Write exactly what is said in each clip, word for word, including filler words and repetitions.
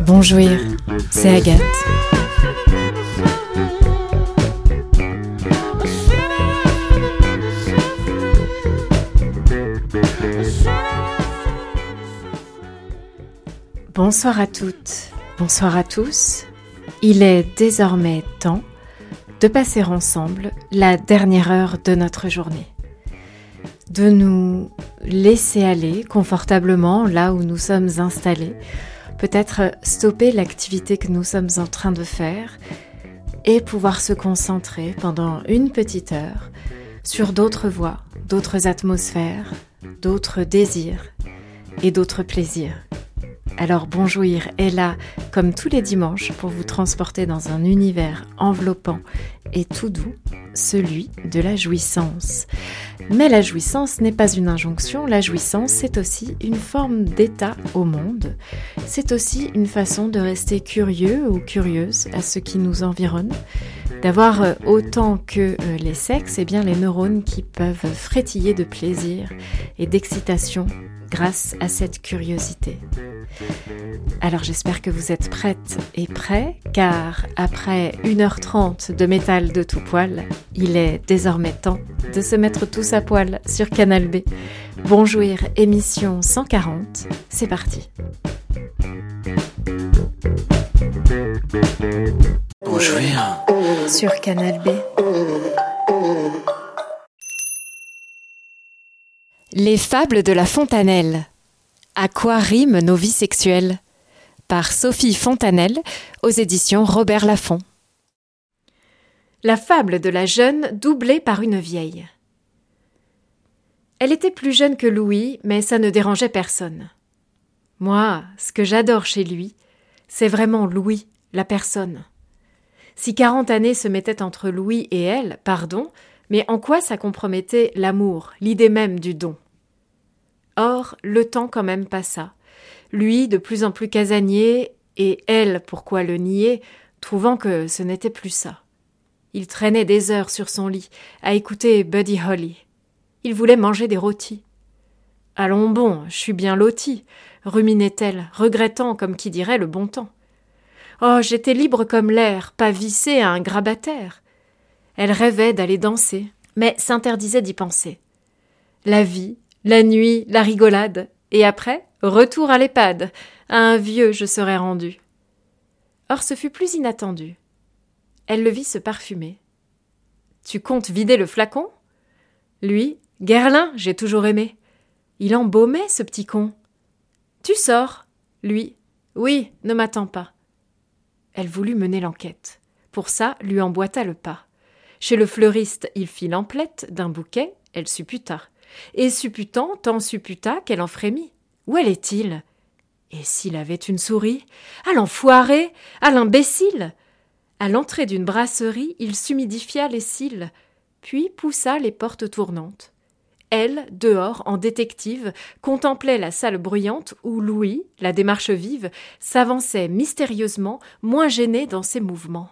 Bonjour, c'est Agathe. Bonsoir à toutes, bonsoir à tous. Il est désormais temps de passer ensemble la dernière heure de notre journée. De nous laisser aller confortablement là où nous sommes installés, peut-être stopper l'activité que nous sommes en train de faire et pouvoir se concentrer pendant une petite heure sur d'autres voix, d'autres atmosphères, d'autres désirs et d'autres plaisirs. Alors Bonjour est là, comme tous les dimanches, pour vous transporter dans un univers enveloppant et tout doux, celui de la jouissance. Mais la jouissance n'est pas une injonction, la jouissance c'est aussi une forme d'état au monde. C'est aussi une façon de rester curieux ou curieuse à ce qui nous environne, d'avoir autant que les sexes, et bien les neurones qui peuvent frétiller de plaisir et d'excitation grâce à cette curiosité. Alors j'espère que vous êtes prêtes et prêts, car après une heure trente de métal de tout poil, il est désormais temps de se mettre tous à poil sur Canal B. Bonjour, émission cent quarante, c'est parti. Bonjour. Sur Canal B. Les fables de la Fontanelle. À quoi riment nos vies sexuelles ? Par Sophie Fontanelle, aux éditions Robert Laffont. La fable de la jeune doublée par une vieille. Elle était plus jeune que Louis, mais ça ne dérangeait personne. Moi, ce que j'adore chez lui, c'est vraiment Louis, la personne. Si quarante années se mettaient entre Louis et elle, pardon, mais en quoi ça compromettait l'amour, l'idée même du don ? Or, le temps quand même passa. Lui, de plus en plus casanier, et elle, pourquoi le nier, trouvant que ce n'était plus ça. Il traînait des heures sur son lit, à écouter Buddy Holly. Il voulait manger des rôtis. « Allons bon, je suis bien lotie », ruminait-elle, regrettant, comme qui dirait, le bon temps. « Oh, j'étais libre comme l'air, pas vissée à un grabataire ». Elle rêvait d'aller danser, mais s'interdisait d'y penser. La vie, la nuit, la rigolade, et après, retour à l'EHPAD, à un vieux je serais rendu. Or ce fut plus inattendu. Elle le vit se parfumer. « Tu comptes vider le flacon ?» Lui, « Guerlain, j'ai toujours aimé. » Il embaumait, ce petit con. « Tu sors ?» Lui, « Oui, ne m'attends pas. » Elle voulut mener l'enquête. Pour ça, lui emboîta le pas. Chez le fleuriste, il fit l'emplette d'un bouquet, elle supputa. Et supputant, tant supputa qu'elle en frémit. Où allait-il ? Et s'il avait une souris ? À l'enfoiré ! À l'imbécile ! À l'entrée d'une brasserie, il s'humidifia les cils, puis poussa les portes tournantes. Elle, dehors, en détective, contemplait la salle bruyante où Louis, la démarche vive, s'avançait mystérieusement, moins gêné dans ses mouvements.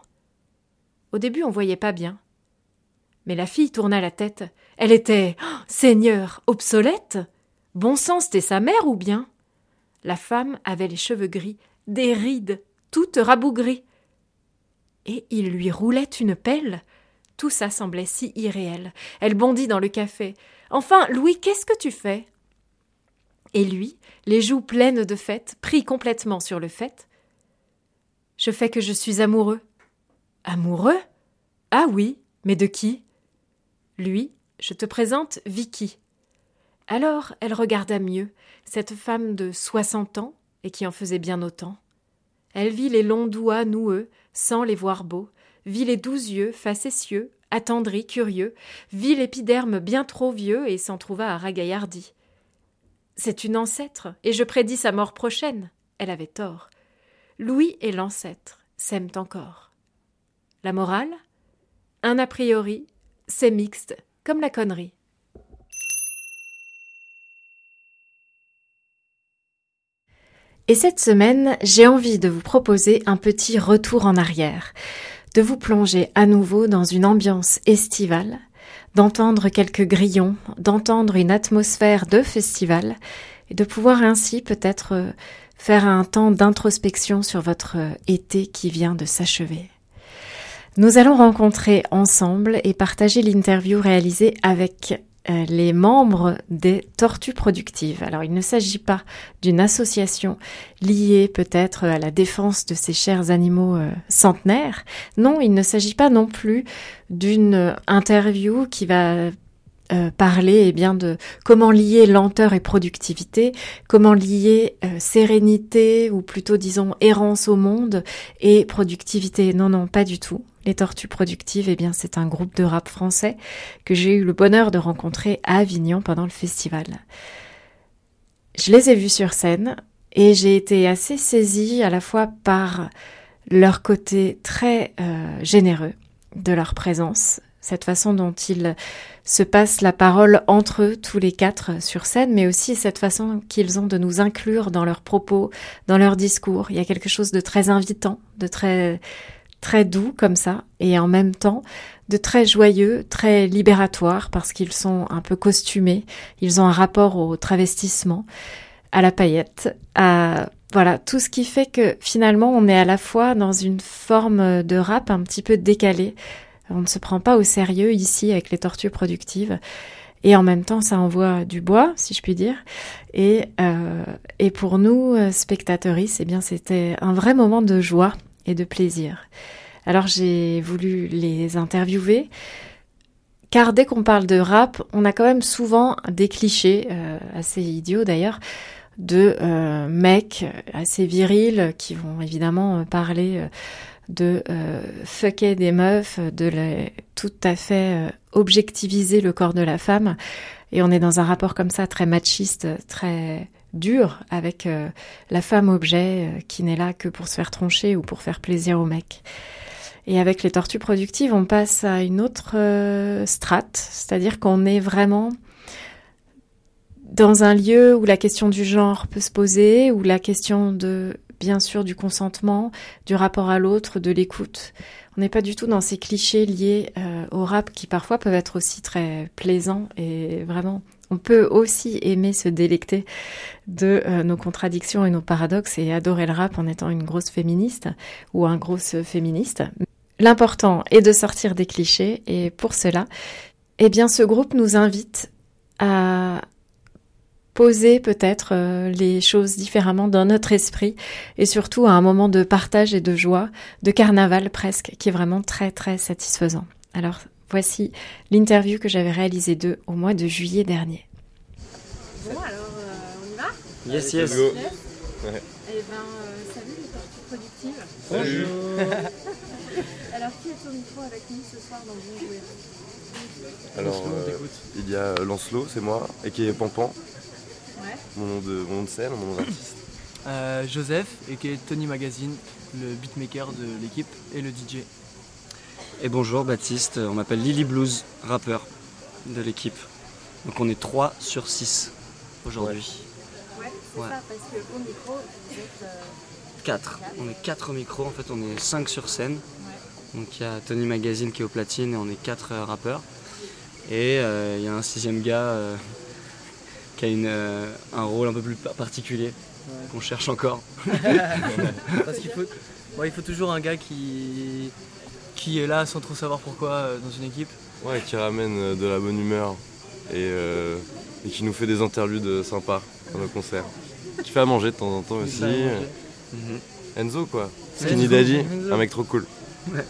Au début, on voyait pas bien. Mais la fille tourna la tête. Elle était, oh, Seigneur, obsolète. Bon sang, c'était sa mère ou bien ? La femme avait les cheveux gris, des rides, toutes rabougries. Et il lui roulait une pelle. Tout ça semblait si irréel. Elle bondit dans le café. Enfin, Louis, qu'est-ce que tu fais ? Et lui, les joues pleines de fête, pris complètement sur le fait. Je fais que je suis amoureux. Amoureux ? Ah oui, mais de qui ? Lui, je te présente Vicky. Alors elle regarda mieux, cette femme de soixante ans, et qui en faisait bien autant. Elle vit les longs doigts noueux, sans les voir beaux, vit les doux yeux facétieux, attendris, curieux, vit l'épiderme bien trop vieux et s'en trouva à ragaillardi. C'est une ancêtre, et je prédis sa mort prochaine. Elle avait tort. Louis et l'ancêtre s'aiment encore. La morale ? Un a priori, c'est mixte, comme la connerie. Et cette semaine, j'ai envie de vous proposer un petit retour en arrière, de vous plonger à nouveau dans une ambiance estivale, d'entendre quelques grillons, d'entendre une atmosphère de festival, et de pouvoir ainsi peut-être faire un temps d'introspection sur votre été qui vient de s'achever. Nous allons rencontrer ensemble et partager l'interview réalisée avec euh, les membres des Tortues Productives. Alors, il ne s'agit pas d'une association liée peut-être à la défense de ces chers animaux euh, centenaires. Non, il ne s'agit pas non plus d'une interview qui va Euh, parler eh bien de comment lier lenteur et productivité, comment lier euh, sérénité ou plutôt disons errance au monde et productivité. Non, non, pas du tout. Les Tortues Productives, eh bien c'est un groupe de rap français que j'ai eu le bonheur de rencontrer à Avignon pendant le festival. Je les ai vus sur scène et j'ai été assez saisie à la fois par leur côté très euh, généreux de leur présence, cette façon dont ils se passent la parole entre eux, tous les quatre, sur scène, mais aussi cette façon qu'ils ont de nous inclure dans leurs propos, dans leurs discours. Il y a quelque chose de très invitant, de très, très doux comme ça, et en même temps de très joyeux, très libératoire, parce qu'ils sont un peu costumés, ils ont un rapport au travestissement, à la paillette, à... Voilà, tout ce qui fait que finalement on est à la fois dans une forme de rap un petit peu décalée. On ne se prend pas au sérieux ici avec les Tortues Productives. Et en même temps, ça envoie du bois, si je puis dire. Et, euh, et pour nous, spectateuristes, eh bien, c'était un vrai moment de joie et de plaisir. Alors, j'ai voulu les interviewer. Car dès qu'on parle de rap, on a quand même souvent des clichés, euh, assez idiots d'ailleurs, de euh, mecs assez virils qui vont évidemment parler... Euh, de euh, fucker des meufs, de les, tout à fait euh, objectiviser le corps de la femme. Et on est dans un rapport comme ça très machiste, très dur avec euh, la femme objet euh, qui n'est là que pour se faire troncher ou pour faire plaisir aux mecs. Et avec les Tortues Productives, on passe à une autre euh, strate, c'est-à-dire qu'on est vraiment dans un lieu où la question du genre peut se poser, où la question de bien sûr du consentement, du rapport à l'autre, de l'écoute. On n'est pas du tout dans ces clichés liés euh, au rap qui parfois peuvent être aussi très plaisants et vraiment, on peut aussi aimer se délecter de euh, nos contradictions et nos paradoxes et adorer le rap en étant une grosse féministe ou un gros féministe. L'important est de sortir des clichés et pour cela, eh bien, ce groupe nous invite à poser peut-être euh, les choses différemment dans notre esprit et surtout à un moment de partage et de joie, de carnaval presque, qui est vraiment très très satisfaisant. Alors voici l'interview que j'avais réalisée d'eux au mois de juillet dernier. Bon alors euh, on y va ? Yes, yes. Go. Ouais. Eh ben euh, salut les Tortues Productives. Bonjour. Alors qui est au micro avec nous ce soir dans Bon Jouer ? Alors euh, il y a Lancelot, c'est moi, et qui est Pampan. Ouais. Mon nom de, mon nom de scène, mon nom d'artiste. Euh, Joseph, et qui est Tony Magazine, le beatmaker de l'équipe et le D J. Et bonjour Baptiste, on m'appelle Lily Blues, rappeur de l'équipe. Donc on est trois sur six aujourd'hui. Ouais, c'est ouais. Ça, parce qu'au micro, vous êtes... Euh... quatre. On est quatre au micro, en fait on est cinq sur scène. Ouais. Donc il y a Tony Magazine qui est au platine et on est quatre euh, rappeurs. Et il euh, y a un sixième gars... Euh, qui a une, euh, un rôle un peu plus particulier, ouais. Qu'on cherche encore. Parce qu'il faut, ouais, il faut toujours un gars qui, qui est là sans trop savoir pourquoi euh, dans une équipe. Ouais, qui ramène euh, de la bonne humeur et, euh, et qui nous fait des interludes sympas dans nos concerts. Qui fait à manger de temps en temps aussi. Mm-hmm. Enzo quoi, Skinny Daddy, un mec trop cool. Ouais.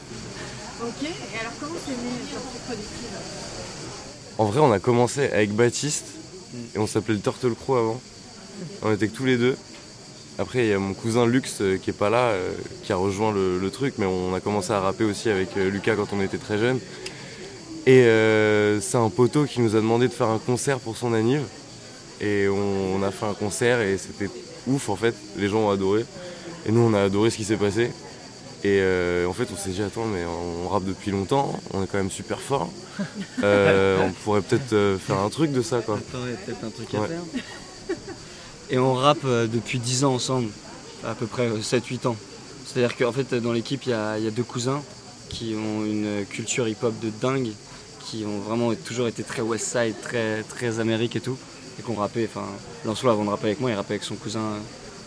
Ok, et alors comment c'est né les Tortues Productives ? En vrai on a commencé avec Baptiste. Et on s'appelait le Turtle Crow avant. On était que tous les deux. Après, il y a mon cousin Lux euh, qui est pas là, euh, qui a rejoint le, le truc, mais on a commencé à rapper aussi avec euh, Lucas quand on était très jeunes. Et euh, c'est un poteau qui nous a demandé de faire un concert pour son anniv. Et on, on a fait un concert et c'était ouf en fait. Les gens ont adoré. Et nous, on a adoré ce qui s'est passé. Et euh, en fait, on s'est dit, attends, mais on rappe depuis longtemps, on est quand même super fort. Euh, on pourrait peut-être euh, faire un truc de ça, quoi. Attends, il y a peut-être un truc à ouais. faire. Et on rappe euh, depuis dix ans ensemble, à peu près sept huit ans. C'est-à-dire qu'en fait, dans l'équipe, il y a, y a deux cousins qui ont une culture hip-hop de dingue, qui ont vraiment toujours été très Westside, très, très Amérique et tout, et qu'on rappait, enfin, Lancelot avant de rapper avec moi, il rappait avec son cousin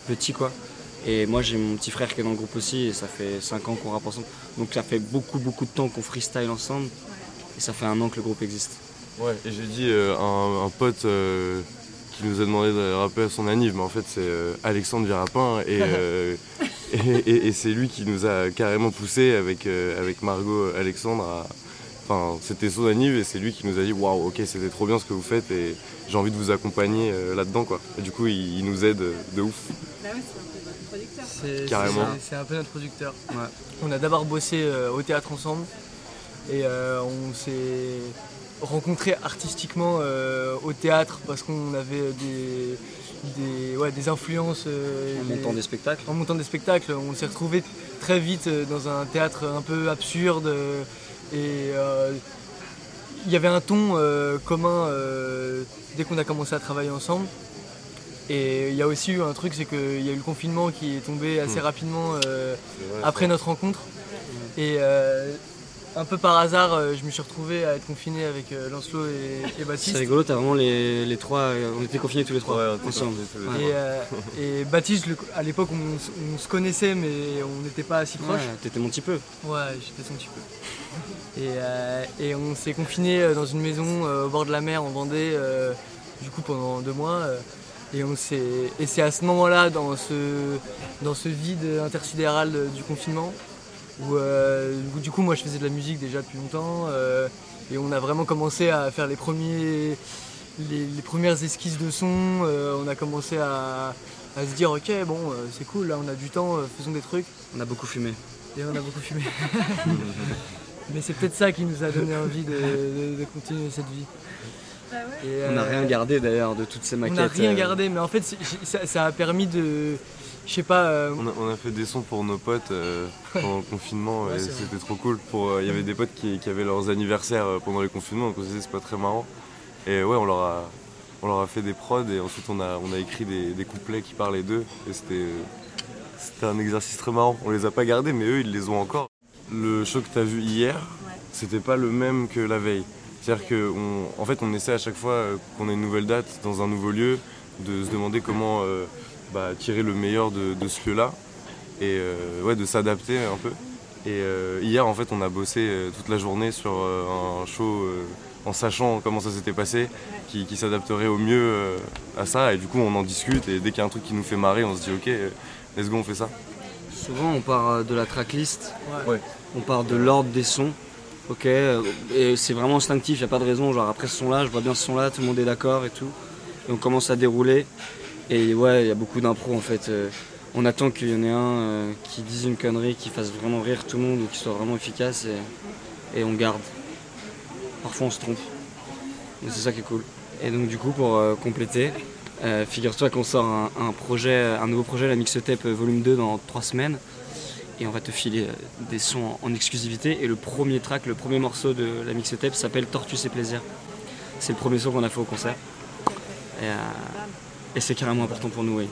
petit quoi. Et moi j'ai mon petit frère qui est dans le groupe aussi et ça fait cinq ans qu'on rappe ensemble. Donc ça fait beaucoup beaucoup de temps qu'on freestyle ensemble et ça fait un an que le groupe existe. Ouais, et j'ai dit euh, un, un pote euh, qui nous a demandé de rapper à son anniv, mais en fait c'est euh, Alexandre Virapin et, euh, et, et, et c'est lui qui nous a carrément poussé avec, euh, avec Margot Alexandre à... Enfin, c'était son anniv et c'est lui qui nous a dit waouh, ok, c'était trop bien ce que vous faites et j'ai envie de vous accompagner euh, là-dedans quoi. Et du coup, il, il nous aide euh, de ouf. Bah ouais, c'est un peu votre producteur. C'est, Carrément. C'est, c'est un peu notre producteur. Ouais. On a d'abord bossé euh, au théâtre ensemble et euh, on s'est rencontrés artistiquement euh, au théâtre parce qu'on avait des, des, ouais, des influences. Euh, En des, montant des spectacles. En montant des spectacles, on s'est retrouvés très vite dans un théâtre un peu absurde. Euh, Et euh, il y avait un ton euh, commun euh, dès qu'on a commencé à travailler ensemble. Et il y a aussi eu un truc, c'est qu'il y a eu le confinement qui est tombé assez mmh. rapidement euh, vrai, après ça. notre rencontre. Mmh. Et euh, un peu par hasard, euh, je me suis retrouvé à être confiné avec euh, Lancelot et, et Baptiste. C'est rigolo, t'as vraiment les, les trois, euh, on était confinés tous les trois Ouais, on était ensemble. confinés tous les Et, euh, et Baptiste, le- à l'époque, on, s- on se connaissait, mais on n'était pas si proches. Ouais, t'étais mon petit peu. Ouais, j'étais son petit peu. Et, euh, et on s'est confiné dans une maison euh, au bord de la mer en Vendée, euh, du coup pendant deux mois. Euh, et, on s'est, et c'est à ce moment-là, dans ce, dans ce vide intersidéral de- du confinement, où euh, du coup moi je faisais de la musique déjà depuis longtemps, euh, et on a vraiment commencé à faire les, premiers, les, les premières esquisses de son. Euh, on a commencé à, à se dire ok bon euh, c'est cool, là on a du temps, euh, faisons des trucs. On a beaucoup fumé. Et on a beaucoup fumé. Mais c'est peut-être ça qui nous a donné envie de, de- de continuer cette vie. Bah ouais. Et, On n'a euh, rien gardé d'ailleurs de toutes ces On maquettes. n'a rien euh, gardé, mais en fait c'est- ça, ça a permis de... Je sais pas... euh, On a, on a fait des sons pour nos potes euh, pendant le confinement Ouais, et c'est vrai. c'était trop cool. Pour, euh, il y avait des potes qui, qui avaient leurs anniversaires euh, pendant les confinements, donc on se disait c'est pas très marrant. Et ouais, on leur a, on leur a fait des prods et ensuite on a, on a écrit des, des couplets qui parlaient d'eux. Et c'était, euh, c'était un exercice très marrant. On les a pas gardés, mais eux ils les ont encore. Le show que t'as vu hier, Ouais. c'était pas le même que la veille. C'est-à-dire qu'en en fait, on essaie à chaque fois euh, qu'on a une nouvelle date dans un nouveau lieu de se demander comment euh, bah, tirer le meilleur de, de ce lieu-là et euh, ouais, de s'adapter un peu. Et euh, hier, en fait, on a bossé euh, toute la journée sur euh, un show euh, en sachant comment ça s'était passé, qui, qui s'adapterait au mieux euh, à ça. Et du coup, on en discute et dès qu'il y a un truc qui nous fait marrer, on se dit ok, euh, let's go, on fait ça. Souvent on part euh, de la tracklist, ouais. Ouais. on part de l'ordre des sons. Ok, euh, et c'est vraiment instinctif, il n'y a pas de raison. Genre après ce son-là, je vois bien ce son-là, tout le monde est d'accord et tout. Et on commence à dérouler. Et ouais, il y a beaucoup d'impro en fait. Euh, on attend qu'il y en ait un euh, qui dise une connerie, qui fasse vraiment rire tout le monde ou qui soit vraiment efficace et, et on garde. Parfois on se trompe. Mais c'est ça qui est cool. Et donc du coup pour euh, compléter, euh, figure-toi qu'on sort un, un projet, un nouveau projet, la Mixtape volume deux dans trois semaines. Et on va te filer euh, des sons en, en exclusivité. Et le premier track, le premier morceau de la Mixtape s'appelle Tortue et Plaisir. C'est le premier son qu'on a fait au concert. Et, euh, et c'est carrément important pour nous, oui.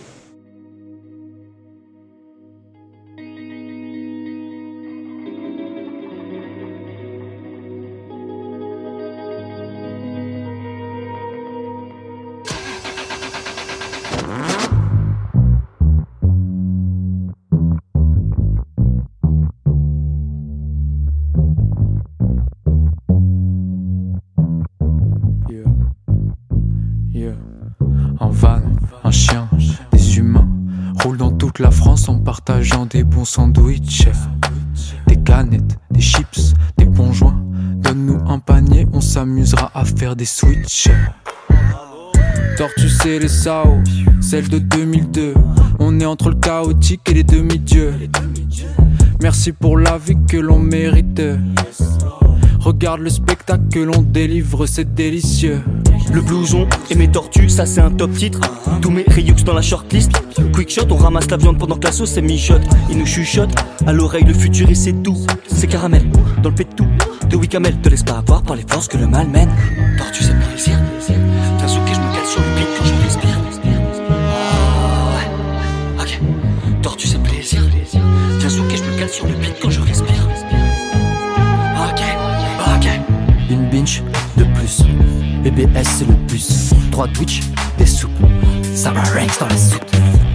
Yeah. Yeah. Un van, un chien, des humains roulent dans toute la France en partageant des bons sandwichs, des canettes, des chips, des bons joints. Donne-nous un panier, on s'amusera à faire des switches. Tortue c'est les Sao, celle de deux mille deux. On est entre le chaotique et les demi-dieux. Merci pour la vie que l'on mérite. Regarde le spectacle que l'on délivre, c'est délicieux. Le blouson et mes tortues, ça c'est un top titre. Tous mes Ryux dans la shortlist. Quick shot, on ramasse la viande pendant que la sauce est mijote. Ils nous chuchotent à l'oreille, le futur et c'est doux. C'est caramel, dans le pétou de Wicamel. Te laisse pas avoir par les forces que le mal mène. Tortue c'est plaisir. Viens souquer, je me cale sur le beat quand je respire. Oh, ouais, ok. Tortue c'est plaisir. Viens souquer, je me cale sur le beat quand je respire. Ok, ok. Une binge de plus, B B S c'est le bus. Trois Twitch, des soupes, ça va ranks dans les soupes. Pas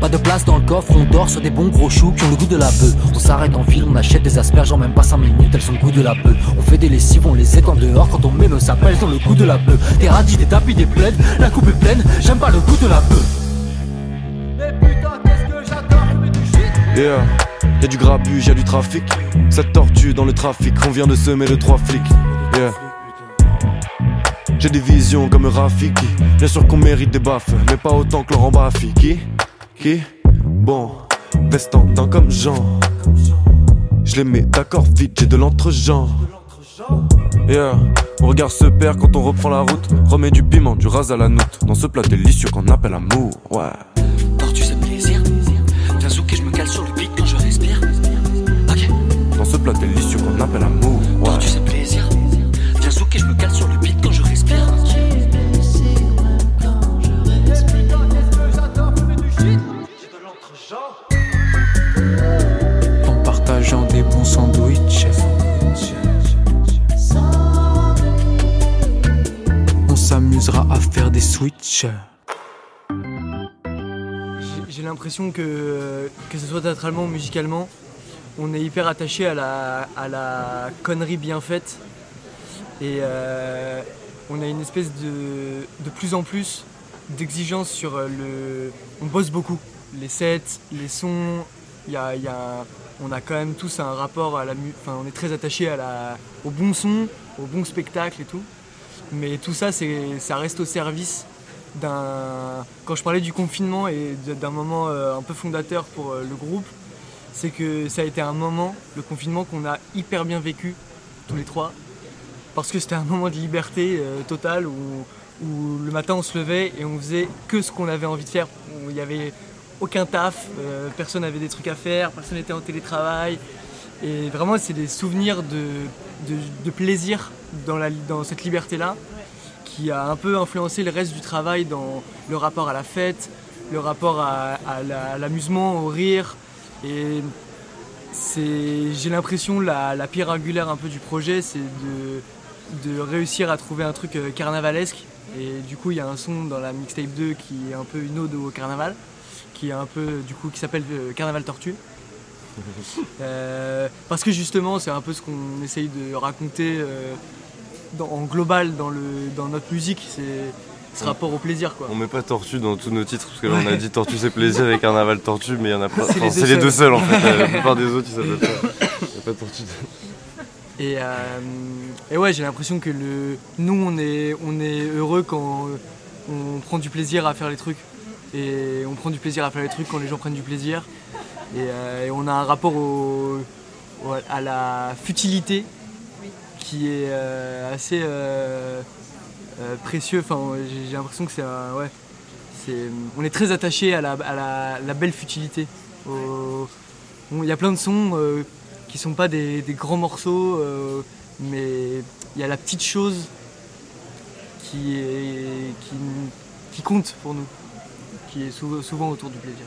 de place dans le coffre, on dort sur des bons gros choux qui ont le goût de la bœuf. On s'arrête en ville, on achète des asperges en même pas cinq minutes, elles ont le goût de la bœuf. On fait des lessives, on les étend dehors, quand on met nos sapins, elles ont le goût de la bœuf. Des radis, des tapis, des plaides, la coupe est pleine, j'aime pas le goût de la bœuf. Mais putain, qu'est-ce que j'adore fumer du shit. Yeah, y'a du grabuge, y'a du trafic. Cette tortue dans le trafic, on vient de semer de trois flics. Yeah. J'ai des visions comme Rafiki. Bien sûr qu'on mérite des baffes, mais pas autant que Laurent Baffy. Qui Qui Bon, Vestantin comme Jean. Je les mets d'accord vite, j'ai de l'entre-genre. Yeah, mon regard se perd quand on reprend la route. Remets du piment, du ras à la noute. Dans ce plat délicieux qu'on appelle amour, ouais. Tortue c'est plaisir. Viens zouker, je me cale sur le beat quand je respire. Ok. Dans ce plat délicieux qu'on appelle amour, ouais. Tortue c'est plaisir. Viens zouker, je me cale sur le beat quand je respire. En partageant des bons sandwichs, on s'amusera à faire des switches. J'ai l'impression que, que ce soit théâtralement ou musicalement, on est hyper attaché à la, à la connerie bien faite. Et euh, on a une espèce de, de plus en plus d'exigence sur le... On bosse beaucoup. Les sets, les sons, y a, y a, on a quand même tous un rapport à la musique. Enfin, on est très attaché à la, au bon son, au bon spectacle et tout. Mais tout ça, c'est, ça reste au service d'un... Quand je parlais du confinement et d'un moment un peu fondateur pour le groupe, c'est que ça a été un moment, le confinement, qu'on a hyper bien vécu, tous les trois, parce que c'était un moment de liberté euh, totale où, où le matin on se levait et on faisait que ce qu'on avait envie de faire. Il n'y avait aucun taf, euh, personne n'avait des trucs à faire, personne n'était en télétravail. Et vraiment, c'est des souvenirs de, de, de plaisir dans, la, dans cette liberté-là, qui a un peu influencé le reste du travail dans le rapport à la fête, le rapport à, à, la, à l'amusement, au rire. Et c'est, j'ai l'impression, la, la pierre angulaire un peu du projet, c'est de, de réussir à trouver un truc carnavalesque. Et du coup, il y a un son dans la mixtape deux qui est un peu une ode au carnaval, qui est un peu, du coup, qui s'appelle Carnaval Tortue. euh, parce que justement, c'est un peu ce qu'on essaye de raconter euh, dans, en global dans, le, dans notre musique, c'est ce rapport au plaisir, quoi. On met pas tortue dans tous nos titres, parce que là on a dit tortue c'est plaisir et carnaval tortue, mais il y en a pas. C'est, enfin, les, c'est deux les deux seuls en fait, la plupart des autres ils s'appellent pas. Il y a pas de tortue. Et, euh, et ouais, j'ai l'impression que le, nous on est, on est heureux quand on prend du plaisir à faire les trucs. Et on prend du plaisir à faire les trucs quand les gens prennent du plaisir. Et, euh, et on a un rapport au, au, à la futilité qui est euh, assez euh, euh, précieux. Enfin, j'ai, j'ai l'impression que c'est, un, ouais, c'est on est très attaché à la, à la, la belle futilité. Il y a plein de sons euh, qui sont pas des, des grands morceaux, euh, mais il y a la petite chose qui, est, qui, qui compte pour nous, qui est souvent, souvent autour du plaisir.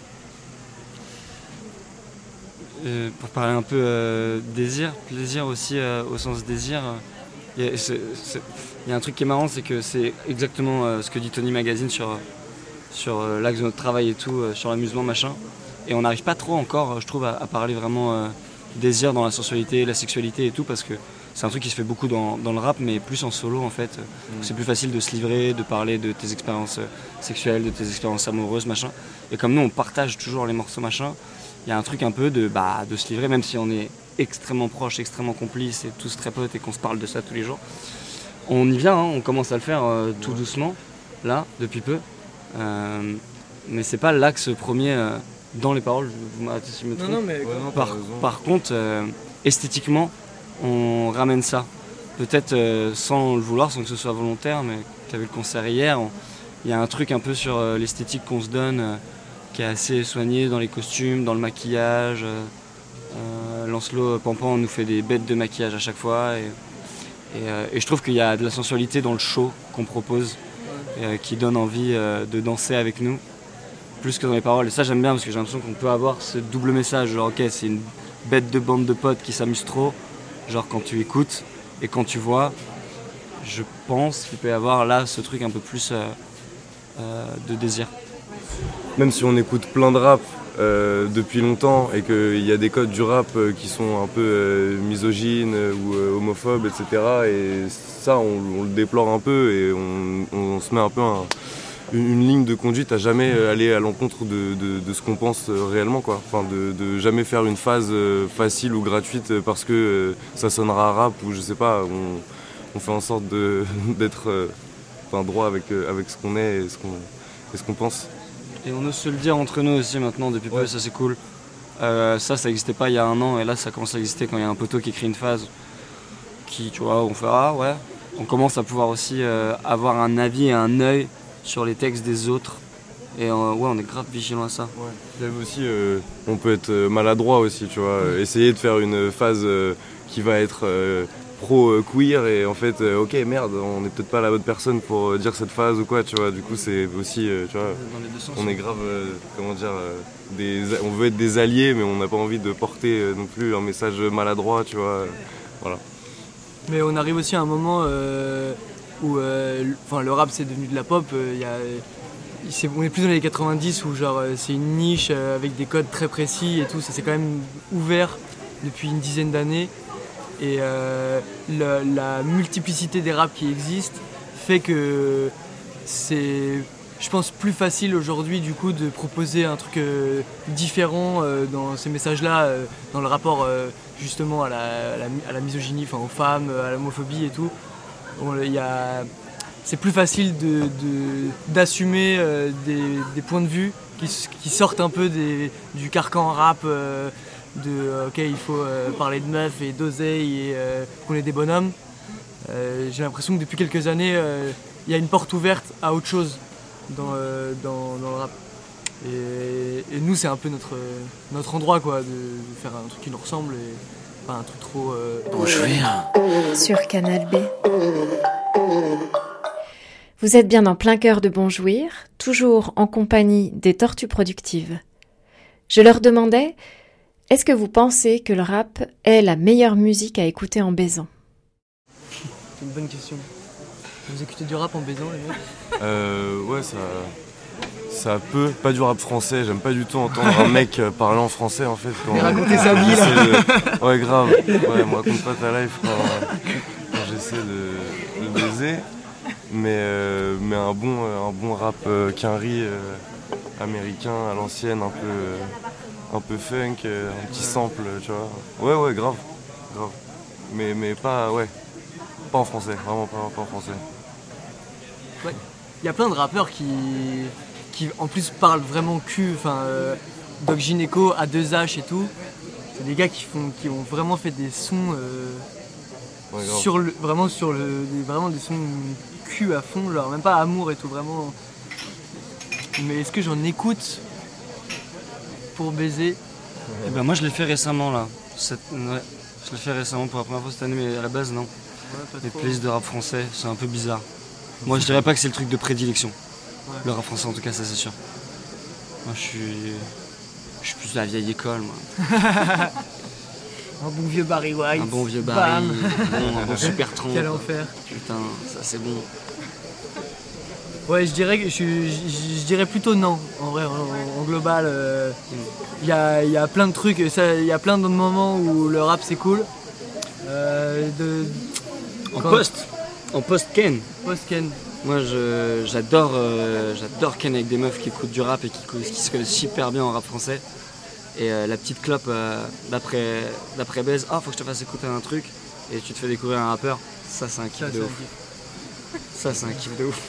Euh, pour parler un peu euh, désir, plaisir aussi euh, au sens désir, il euh, y, y a un truc qui est marrant, c'est que c'est exactement euh, ce que dit Tony Magazine sur, sur euh, l'axe de notre travail et tout, euh, sur l'amusement machin. Et on n'arrive pas trop encore, je trouve, à, à parler vraiment euh, désir dans la sensualité, la sexualité et tout, parce que c'est un truc qui se fait beaucoup dans, dans le rap, mais plus en solo en fait. Mmh. C'est plus facile de se livrer, de parler de tes expériences sexuelles, de tes expériences amoureuses, machin. Et comme nous, on partage toujours les morceaux, machin, il y a un truc un peu de, bah, de se livrer, même si on est extrêmement proches, extrêmement complices et tous très potes et qu'on se parle de ça tous les jours. On y vient, hein, on commence à le faire euh, tout ouais. doucement, là, depuis peu. Euh, mais c'est pas l'axe premier euh, dans les paroles, vous m'arrêtez si je me trompe. Non, non, mais ouais, non, par, par contre, euh, esthétiquement, on ramène ça. Peut-être euh, sans le vouloir, sans que ce soit volontaire, mais tu as vu le concert hier, il y a un truc un peu sur euh, l'esthétique qu'on se donne, euh, qui est assez soigné dans les costumes, dans le maquillage. Euh, euh, Lancelot Pampan nous fait des bêtes de maquillage à chaque fois. Et, et, euh, et je trouve qu'il y a de la sensualité dans le show qu'on propose, et, euh, qui donne envie euh, de danser avec nous, plus que dans les paroles. Et ça j'aime bien parce que j'ai l'impression qu'on peut avoir ce double message, genre ok c'est une bête de bande de potes qui s'amusent trop, genre quand tu écoutes et quand tu vois, je pense qu'il peut y avoir là ce truc un peu plus euh, euh, de désir. même si on écoute plein de rap euh, depuis longtemps et qu'il y a des codes du rap euh, qui sont un peu euh, misogynes euh, ou euh, homophobes, et cetera. Et ça, on, on le déplore un peu et on, on se met un peu un, une, une ligne de conduite à jamais aller à l'encontre de, de, de ce qu'on pense réellement, quoi. Enfin, de, de jamais faire une phase euh, facile ou gratuite parce que euh, ça sonnera rap ou je sais pas. On, on fait en sorte de, d'être euh, enfin, droit avec, euh, avec ce qu'on est et ce qu'on, et ce qu'on pense. Et on ose se le dire entre nous aussi maintenant, depuis peu, ouais. Ça c'est cool. Euh, ça, ça n'existait pas il y a un an et là ça commence à exister quand il y a un poteau qui écrit une phase qui, tu vois, on fait ah ouais. On commence à pouvoir aussi euh, avoir un avis et un œil sur les textes des autres. Et euh, ouais, on est grave vigilant à ça. Ouais. J'avoue aussi, euh, on peut être maladroit aussi, tu vois. Mmh. Essayer de faire une phase euh, qui va être euh, pro-queer et en fait, euh, ok, merde, on n'est peut-être pas la bonne personne pour dire cette phase ou quoi, tu vois. Du coup, c'est aussi, euh, tu vois, dans les deux sens, on est grave, euh, comment dire, euh, des, on veut être des alliés, mais on n'a pas envie de porter euh, non plus un message maladroit, tu vois. Euh, voilà. Mais on arrive aussi à un moment euh, où euh, le rap c'est devenu de la pop. Euh, y a, c'est, on est plus dans les années quatre-vingt-dix où genre, c'est une niche euh, avec des codes très précis et tout. Ça s'est quand même ouvert depuis une dizaine d'années. Et euh, la, la multiplicité des raps qui existent fait que c'est, je pense, plus facile aujourd'hui du coup de proposer un truc euh, différent euh, dans ces messages-là, euh, dans le rapport euh, justement à la, à, la, à la misogynie, enfin aux femmes, à l'homophobie et tout. Bon, y a, c'est plus facile de, de, d'assumer euh, des, des points de vue qui, qui sortent un peu des, du carcan rap. Euh, de euh, ok, il faut euh, parler de meufs et d'oseille et euh, qu'on est des bonhommes. Euh, j'ai l'impression que depuis quelques années, il euh, y a une porte ouverte à autre chose dans, euh, dans, dans le rap. Et, et nous, c'est un peu notre, notre endroit, quoi, de, de faire un truc qui nous ressemble et pas un truc trop... Euh, Bonjour. Sur Canal B. Vous êtes bien en plein cœur de Bonjouir, toujours en compagnie des Tortues Productives. Je leur demandais... Est-ce que vous pensez que le rap est la meilleure musique à écouter en baisant ? C'est une bonne question. Vous écoutez du rap en baisant, les mecs ? Euh, ouais, ça, ça peut. Pas du rap français. J'aime pas du tout entendre un mec parler en français, en fait. Quand, Mais raconter sa vie, là. De... Ouais, grave. Ouais, me raconte pas ta life quand, quand j'essaie de, de baiser. Mais, euh, mais un bon, un bon rap euh, quinri euh, américain à l'ancienne, un peu... Euh, un peu funk, un petit sample, tu vois. Ouais, ouais, grave, grave. Mais, mais pas, ouais, pas en français, vraiment pas, pas en français. Ouais, il y a plein de rappeurs qui, qui en plus parlent vraiment cul, enfin, euh, Doc Gynéco, A deux H et tout. C'est des gars qui, font, qui ont vraiment fait des sons, euh, ouais, sur le, vraiment sur le, des, vraiment des sons cul à fond, genre même pas amour et tout, vraiment. Mais est-ce que j'en écoute pour baiser? Eh ben moi je l'ai fait récemment là. Cette... Ouais, je l'ai fait récemment pour la première fois cette année, mais à la base non. Ouais, les playlists de rap français, c'est un peu bizarre. Moi je dirais pas que c'est le truc de prédilection. Ouais. Le rap français en tout cas, ça c'est sûr. Moi je suis. Je suis plus de la vieille école moi. Un bon vieux Barry White. Un bon vieux Barry, bon, un bon Super Tramp. Quel enfer. Putain, ça c'est bon. Ouais, je dirais, je, je, je dirais plutôt non, en vrai, en, en global. Il euh, mm. y, a, y a plein de trucs, il y a plein d'autres moments où le rap c'est cool. Euh, de, en quand... post En post-Ken Post-Ken. Moi je, j'adore, euh, j'adore Ken avec des meufs qui écoutent du rap et qui, qui se connaissent super bien en rap français. Et euh, la petite clope euh, d'après, d'après baise, ah faut que je te fasse écouter un truc et tu te fais découvrir un rappeur, ça c'est un kiff de ouf. Ça c'est un kiff de ouf.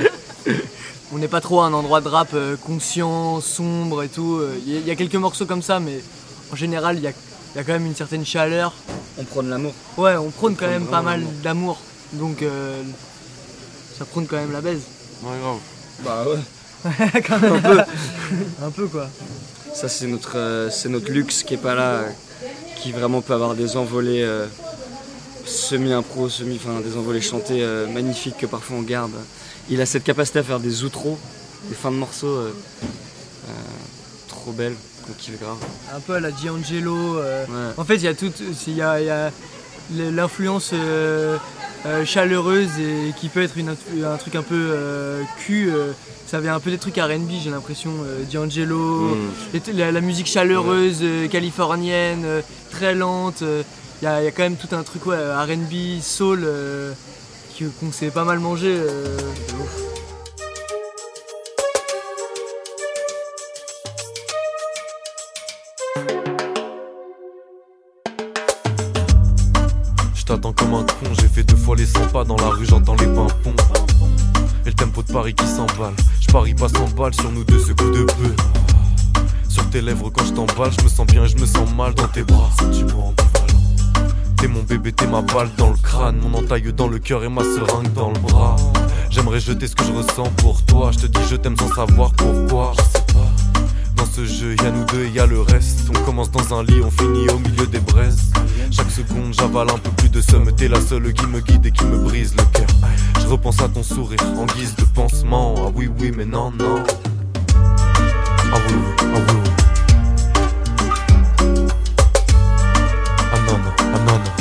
On n'est pas trop à un endroit de rap euh, conscient, sombre et tout. Il y, y a quelques morceaux comme ça, mais en général, il y a, y a quand même une certaine chaleur. On prône l'amour. Ouais, on prône on quand prône même pas mal l'amour. d'amour. Donc, euh, ça prône quand même la baise. Ouais, grave. Bah ouais. Quand même. Un peu. Un peu, quoi. Ça, c'est notre, euh, c'est notre luxe qui est pas là, euh, qui vraiment peut avoir des envolées euh, semi-impro, semi, enfin des envolées chantées euh, magnifiques que parfois on garde. Il a cette capacité à faire des outros, des fins de morceaux euh, euh, trop belles, qu'on kiffe grave. Un peu à la D'Angelo. Euh, ouais. En fait, il y a tout, il y a, y a l'influence euh, euh, chaleureuse et qui peut être une, un truc un peu euh, cul. Euh, ça vient un peu des trucs R and B, j'ai l'impression, euh, D'Angelo, mmh. la, la musique chaleureuse, euh, californienne, euh, très lente. Il euh, y, y a quand même tout un truc ouais, R and B, soul, euh, qu'on s'est pas mal mangé. Euh, J't'attends comme un con, j'ai fait deux fois les cent pas dans la rue, j'entends les pimpons. Et le tempo de Paris qui s'emballe. J'parie pas cent balles sur nous deux, ce coup de peu. Sur tes lèvres quand je t'emballe, je me sens bien et je me sens mal dans tes bras. Sentiment ambivalent. T'es mon bébé, t'es ma balle dans le crâne, mon entaille dans le cœur et ma seringue dans le bras. J'aimerais jeter ce que je ressens pour toi. Je te dis je t'aime sans savoir pourquoi. Je sais pas. Dans ce jeu, y'a nous deux et y'a le reste. On commence dans un lit, on finit au milieu des braises. Chaque seconde j'avale un peu plus de somme. T'es la seule qui me guide et qui me brise le cœur. Je repense à ton sourire en guise de pansement. Ah oui oui mais non non. Ah oui oui, ah oui oui. Ah non non, ah non non.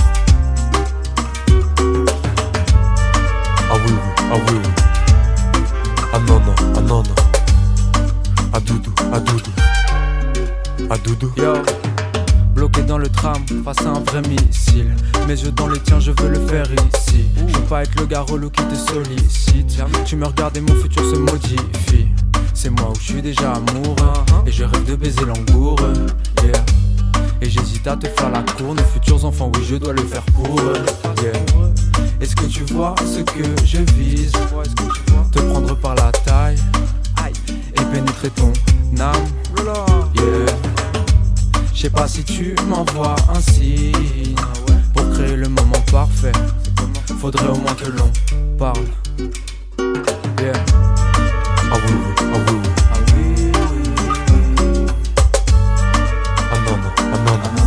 Ah oui oui, ah oui oui. Ah non non, ah non non. Ah doudou, ah doudou. Ah doudou. Yo. Bloqué dans le tram, face à un vrai missile. Mes yeux dans les tiens, je veux le faire ici. Je veux pas être le gars relou qui te sollicite. Tu me regardes et mon futur se modifie. C'est moi où je suis déjà amoureux. Et je rêve de baiser langoureux. Yeah. Et j'hésite à te faire la cour. Nos futurs enfants, oui je dois le faire pour eux. Yeah. Est-ce que tu vois ce que je vise? Te prendre par la taille et pénétrer ton âme. Yeah. Je sais pas si tu m'envoies un signe pour créer le moment parfait. Faudrait au moins que l'on parle. Yeah. Ah oui oui, ah oui oui. Ah oui oui oui. Ah non non, ah non non.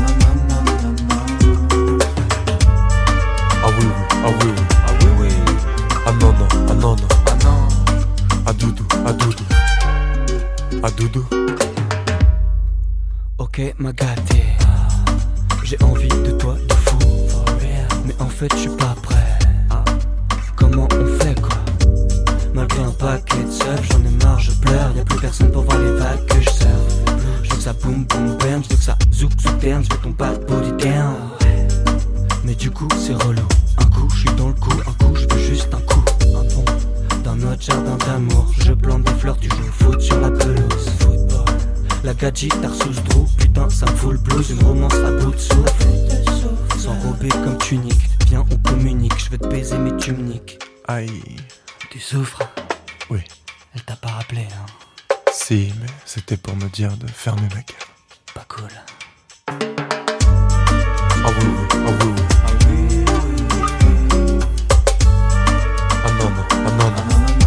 Ah oui oui, ah oui oui. Ah oui oui. Ah non non, ah non non. Ah non. Ah doudou, ah doudou. Ah doudou. Ok ma gâtée, j'ai envie de toi de fou, mais en fait je suis pas prêt. Comment on fait quoi? Malgré un paquet de seufs, j'en ai marre, je pleure. Y'a plus personne pour voir les vagues que je surfe. Je veux que ça boum boum bam, je veux que ça zouk zouk down, je veux ton bad body down. Mais du coup c'est relou, un coup je suis dans le coup, un coup je veux juste un coup. Un bon, dans notre jardin d'amour, je plante des fleurs, tu joues au foot sur la pelouse. La gadget t'as sous trou, putain ça me fout le blues. Une romance à bout de souffle, s'enrober comme tunique. Viens on communique, je veux te baiser mais tu me niques. Aïe. Tu souffres? Oui. Elle t'a pas rappelé hein? Si, mais c'était pour me dire de fermer ma gueule. Pas cool. Ah oui oui, ah oui oui. Ah oui oui. Ah non non, ah non non.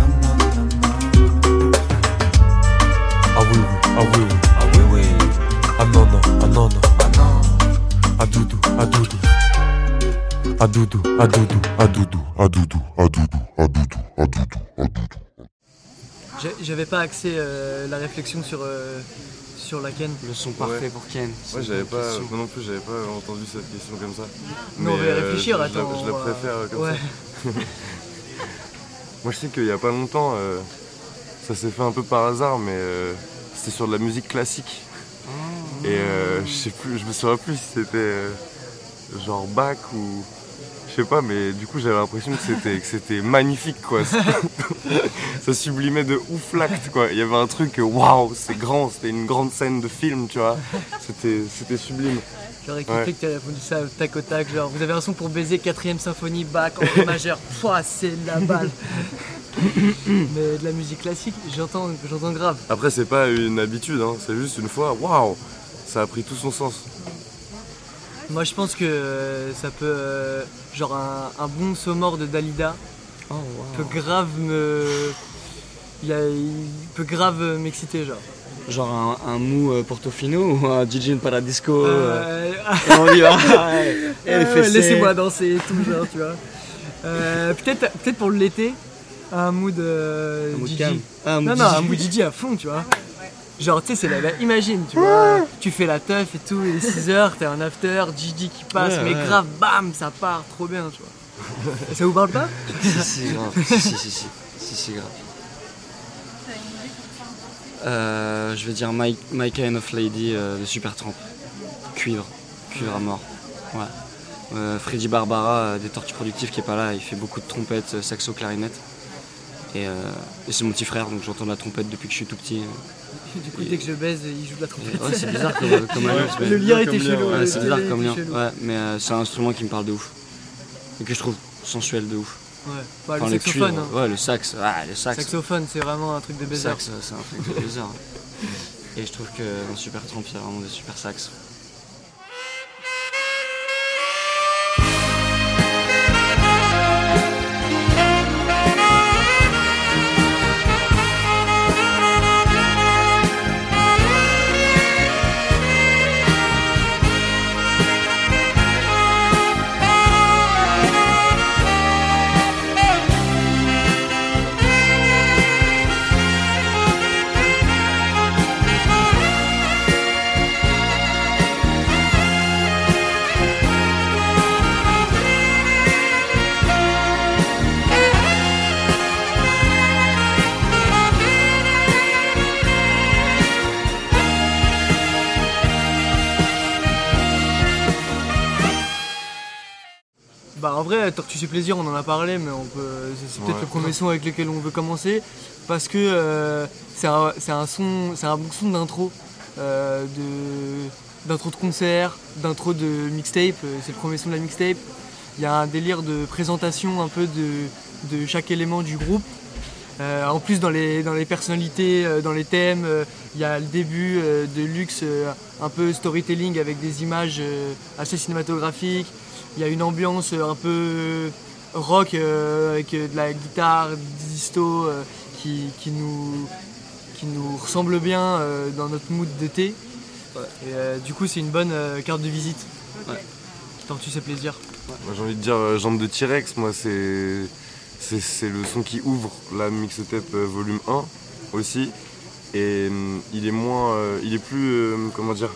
Ah oui oui, ah oui oui. Ah oui oui. Ah non non, ah non non. Ah non. Ah doudou, ah doudou. Ah doudou, ah doudou, ah doudou, ah doudou, ah doudou, ah doudou, ah doudou, ah doudou. J'avais pas axé euh, la réflexion sur, euh, sur la Ken. Le son parfait Ouais. pour Ken. Ouais, j'avais pas, moi non plus, j'avais pas entendu cette question comme ça. Non, on va y réfléchir, je, attends. Je la, je la préfère euh, comme ouais. ça. Moi, je sais qu'il y a pas longtemps, euh, ça s'est fait un peu par hasard, mais euh, c'était sur de la musique classique. Et euh, je sais plus, je me souviens plus si c'était euh, genre Bach ou je sais pas, mais du coup j'avais l'impression que c'était que c'était magnifique quoi. Ça sublimait de ouf l'acte quoi. Il y avait un truc waouh, c'est grand, c'était une grande scène de film, tu vois. C'était c'était sublime. J'aurais kiffé Ouais. que t'aies répondu ça au tac au tac, genre vous avez un son pour baiser, quatrième symphonie, Bach en ré majeur, pouah, c'est la balle. Mais de la musique classique, j'entends, j'entends grave. Après c'est pas une habitude, hein, c'est juste une fois, waouh, ça a pris tout son sens. Moi je pense que euh, ça peut, euh, genre un, un bon sommore de Dalida Oh, wow. peut grave me, il, y a- il peut grave m'exciter genre. Genre un, un mou euh, Portofino ou un D J in Paradisco. Euh, Euh, et on y va. Ouais. Et les ouais, fessées. laissez-moi danser et tout genre, tu vois. Euh, peut-être, peut-être pour l'été, un mood euh, Un mood Gigi. calme. Ah, un Non mood non, Gigi. un mood Gigi à fond, tu vois. Genre, tu sais, c'est la, la- imagine, tu vois, tu fais la teuf et tout, il est six heures, t'es en after, Gigi qui passe, Ouais, mais ouais. grave, bam, ça part, trop bien, tu vois. Ça vous parle pas? Si, si, grave. si, si, si, si, si, si, grave. Euh, je vais dire My, My Kind of Lady euh, de Supertramp. Cuivre. Cuivre à mort. Ouais. Euh, Freddy Barbara euh, des Tortues Productives qui est pas là, il fait beaucoup de trompettes, euh, saxo, clarinette. Et, euh, et c'est mon petit frère, donc j'entends la trompette depuis que je suis tout petit. Du coup, et... dès que je baise, il joue de la trompette. Et, ouais, c'est bizarre comme, comme alliance. Ouais, le lien était chelou. Ouais, c'est bizarre comme lien. Ouais, mais euh, c'est un instrument qui me parle de ouf. Et que je trouve sensuel de ouf. Ouais, bah, enfin, le saxophone. Le hein. Ouais, le sax. Ah, le sax. Saxophone, c'est vraiment un truc de baiser. Sax, c'est un truc de baiser. Et je trouve que dans Supertramp, il y a vraiment des super sax. Bah en vrai, Tortue c'est plaisir, on en a parlé, mais on peut, c'est peut-être ouais. le premier son avec lequel on veut commencer, parce que euh, c'est un, c'est un son, c'est un bon son d'intro, euh, de, d'intro de concert, d'intro de mixtape, c'est le premier son de la mixtape. Il y a un délire de présentation un peu de, de chaque élément du groupe. Euh, en plus dans les, dans les personnalités, euh, dans les thèmes, il euh, y a le début euh, de Luxe, euh, un peu storytelling avec des images euh, assez cinématographiques. Il y a une ambiance un peu rock euh, avec de la guitare, des distos euh, qui, qui, nous, qui nous ressemble bien euh, dans notre mood d'été. Ouais. Et euh, du coup c'est une bonne euh, carte de visite. Ouais. Tortue c'est plaisir. Ouais. Moi, j'ai envie de dire euh, Jambes de T-Rex, moi c'est, c'est, c'est le son qui ouvre la mixtape euh, volume un aussi. Et euh, il est moins. Euh, il est plus. Euh, comment dire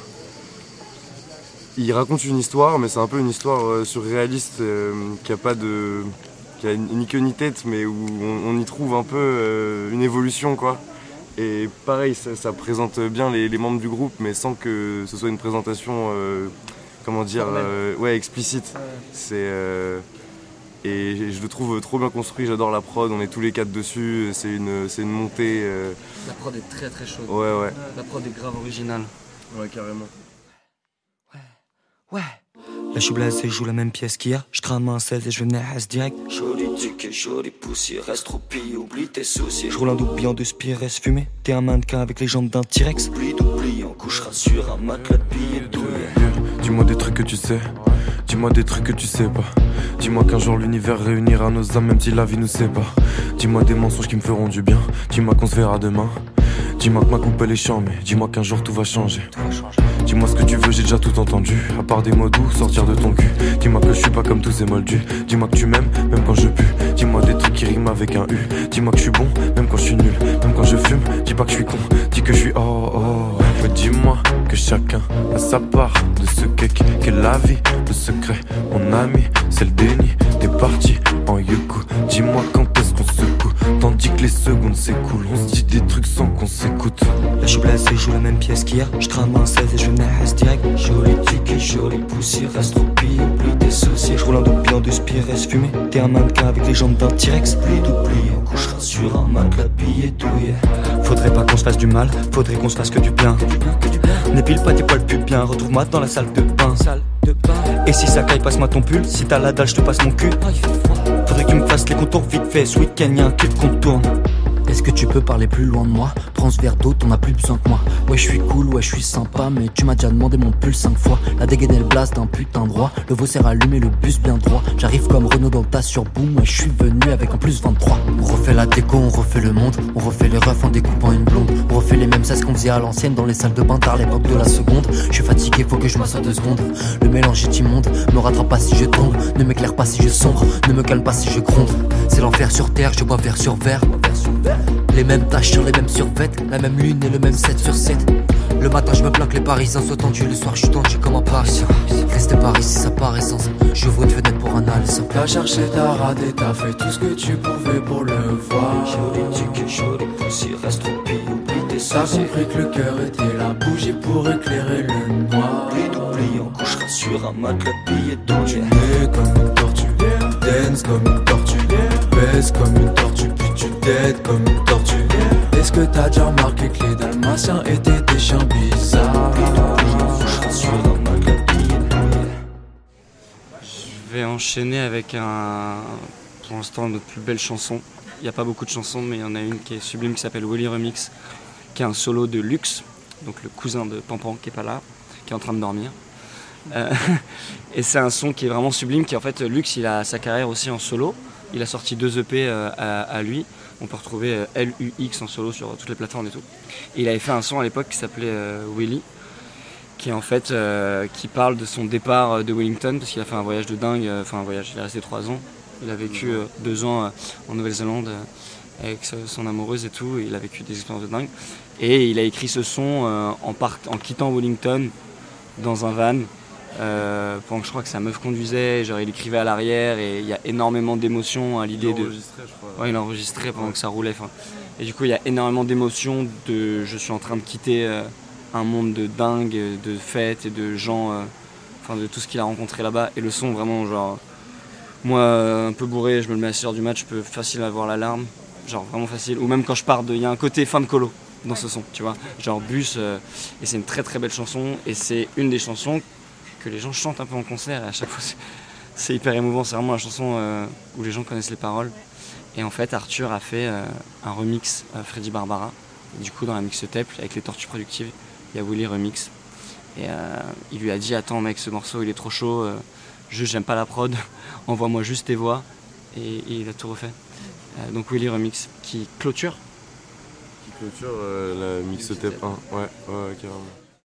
Il raconte une histoire, mais c'est un peu une histoire euh, surréaliste euh, qui a pas de, qui a ni queue ni tête, mais où on, on y trouve un peu euh, une évolution, quoi. Et pareil, ça, ça présente bien les, les membres du groupe, mais sans que ce soit une présentation, euh, comment dire, euh, ouais, explicite. Ouais. C'est euh, et je le trouve trop bien construit. J'adore la prod. On est tous les quatre dessus. C'est une, c'est une montée. Euh... La prod est très très chaude. Ouais, ouais. La prod est grave originale. Ouais, carrément. Ouais. Là je suis blasé, je joue la même pièce qu'hier. Je crame un seize et je venais à direct. Joli duc et joli poussière, reste trop pis, oublie tes soucis. Je roule un double en deux spires fumé. T'es un mannequin avec les jambes d'un T-Rex. Oublie d'oublie, on couchera sur un matelas de billets douillés. Yeah. Dis-moi des trucs que tu sais, dis-moi des trucs que tu sais pas. Dis-moi qu'un jour l'univers réunira nos âmes même si la vie nous sépare. Dis-moi des mensonges qui me feront du bien, dis-moi qu'on se verra demain. Dis-moi que ma coupe elle est chambée, dis-moi qu'un jour tout va changer. Dis-moi ce que tu veux, j'ai déjà tout entendu. À part des mots doux, sortir de ton cul. Dis-moi que je suis pas comme tous ces moldus. Dis-moi que tu m'aimes, même quand je pue. Dis-moi des trucs qui riment avec un U. Dis-moi que je suis bon, même quand je suis nul. Même quand je fume, dis pas que je suis con. Dis que je suis oh oh. Ouais, dis-moi que chacun a sa part de ce cake qu'est la vie. Le secret, mon ami, c'est le déni. T'es parti en yuku. Dis-moi quand est-ce qu'on se secoue. Tandis que les secondes s'écoulent. On se dit des trucs sans qu'on s'écoute. Là je suis blasé, je joue la même pièce qu'hier. Je crame un seize et je naisse direct. Joli truc et joli poussière, reste trop pis, oublie tes soucis. Je roule un double en deux spires fumé. T'es un mannequin avec les jambes d'un T-Rex. Oublie d'oublie, on couchera sur un matelas de billets douillés. Faudrait pas qu'on se fasse du mal, faudrait qu'on se fasse que du bien. N'épile pas tes poils plus bien, retrouve-moi dans la salle de bain. Et si ça caille, passe-moi ton pull. Si t'as la dalle, je te passe mon cul. Faudrait que tu me fasses les contours vite fait. Ce week-end y'a un clip qu'on tourne. Est-ce que tu peux parler plus loin de moi? Prends ce verre d'eau, t'en as plus besoin que moi. Ouais je suis cool, ouais je suis sympa, mais tu m'as déjà demandé mon pull cinq fois. La dégaine elle blase d'un putain droit. Le Vaussaire allumé, le bus bien droit. J'arrive comme Renault dans le tas sur boom. Ouais je suis venu avec un plus vingt-trois. On refait la déco, on refait le monde. On refait les refs en découpant une blonde. On refait les mêmes sas qu'on faisait à l'ancienne dans les salles de bain tard l'époque de la seconde. Je suis fatigué, faut que je m'assoie deux secondes. Le mélange est immonde, me rattrape pas si je tombe. Ne m'éclaire pas si je sombre, ne me calme pas si je gronde. C'est l'enfer sur terre, je bois verre sur verre. Les mêmes taches sur les mêmes survêtes, la même lune et le même sept sur sept. Le matin je me plains que les Parisiens soient tendus, le soir je suis tendu comme un Parisien. Rester Paris si ça paraît sans. J'ouvre une fenêtre pour un aller sans. T'as cherché, t'as raté, t'as fait tout ce que tu pouvais pour le voir. Joli ticket, joli poussière, reste trop pire, oublie tes T'as soucis. compris que le cœur était la bougie pour éclairer le noir. Oublie d'oublier, on couchera sur un matelas billet Tu douillet. nais comme une tortue, dance comme une tortue, baisse comme une tortue, puis tu t'aides comme une tortue. Est-ce que t'as déjà remarqué que les Dalmatiens étaient des chiens bizarres? Oublie d'oublier, on couchera sur un matelas billet douillet. Je vais enchaîner avec un, pour l'instant, notre plus belle chanson. Il n'y a pas beaucoup de chansons, mais il y en a une qui est sublime qui s'appelle Willy Remix, qui est un solo de Lux, donc le cousin de Pampan qui est pas là, qui est en train de dormir. Euh, et c'est un son qui est vraiment sublime, qui en fait, Lux, il a sa carrière aussi en solo. Il a sorti deux E P euh, à, à lui. On peut retrouver euh, L U X en solo sur toutes les plateformes et tout. Et il avait fait un son à l'époque qui s'appelait euh, Willy, qui en fait euh, qui parle de son départ de Wellington parce qu'il a fait un voyage de dingue, euh, enfin un voyage, il est resté trois ans. Il a vécu euh, deux ans euh, en Nouvelle-Zélande euh, avec sa- son amoureuse et tout, et il a vécu des expériences de dingue. Et il a écrit ce son euh, en, part- en quittant Wellington dans un van euh, pendant que je crois que sa meuf conduisait, genre il écrivait à l'arrière et il y a énormément d'émotions à l'idée Il a de... enregistré, je crois. Ouais, il a enregistré pendant que ça roulait. Fin. Et du coup, il y a énormément d'émotions de je suis en train de quitter euh, un monde de dingue, de fêtes et de gens, euh, enfin de tout ce qu'il a rencontré là-bas. Et le son, vraiment, genre, moi, euh, un peu bourré, je me le mets à six heures du match, je peux facile avoir l'alarme, genre vraiment facile. Ou même quand je pars de. Il y a un côté fin de colo dans ce son, tu vois, genre bus. euh, et c'est une très très belle chanson. Et c'est une des chansons que les gens chantent un peu en concert. Et à chaque fois, c'est, c'est hyper émouvant. C'est vraiment la chanson euh, où les gens connaissent les paroles. Et en fait, Arthur a fait euh, un remix à Freddy Barbara. Et du coup, dans la mixtape, avec les Tortues Productives, il y a Willy Remix. Et euh, il lui a dit, attends mec, ce morceau, il est trop chaud. Euh, juste, j'aime pas la prod. Envoie-moi juste tes voix. Et, et il a tout refait. Euh, donc Willy Remix, qui clôture. Qui clôture euh, la mixtape un. Ouais, ouais, ouais, carrément.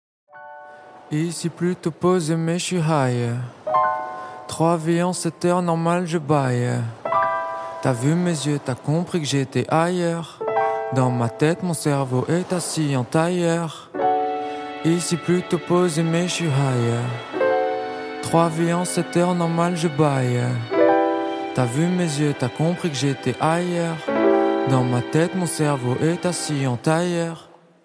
Ici plutôt posé mais je suis high. Trois vies en sept heures, normal je baille. T'as vu mes yeux, t'as compris que j'étais ailleurs. Dans ma tête, mon cerveau est assis en tailleur. Ici plutôt posé mais je suis high. Trois vies en sept heures, normal je baille. T'as vu mes yeux, t'as compris que j'étais ailleurs. Dans ma tête, mon cerveau est assis en tailleur.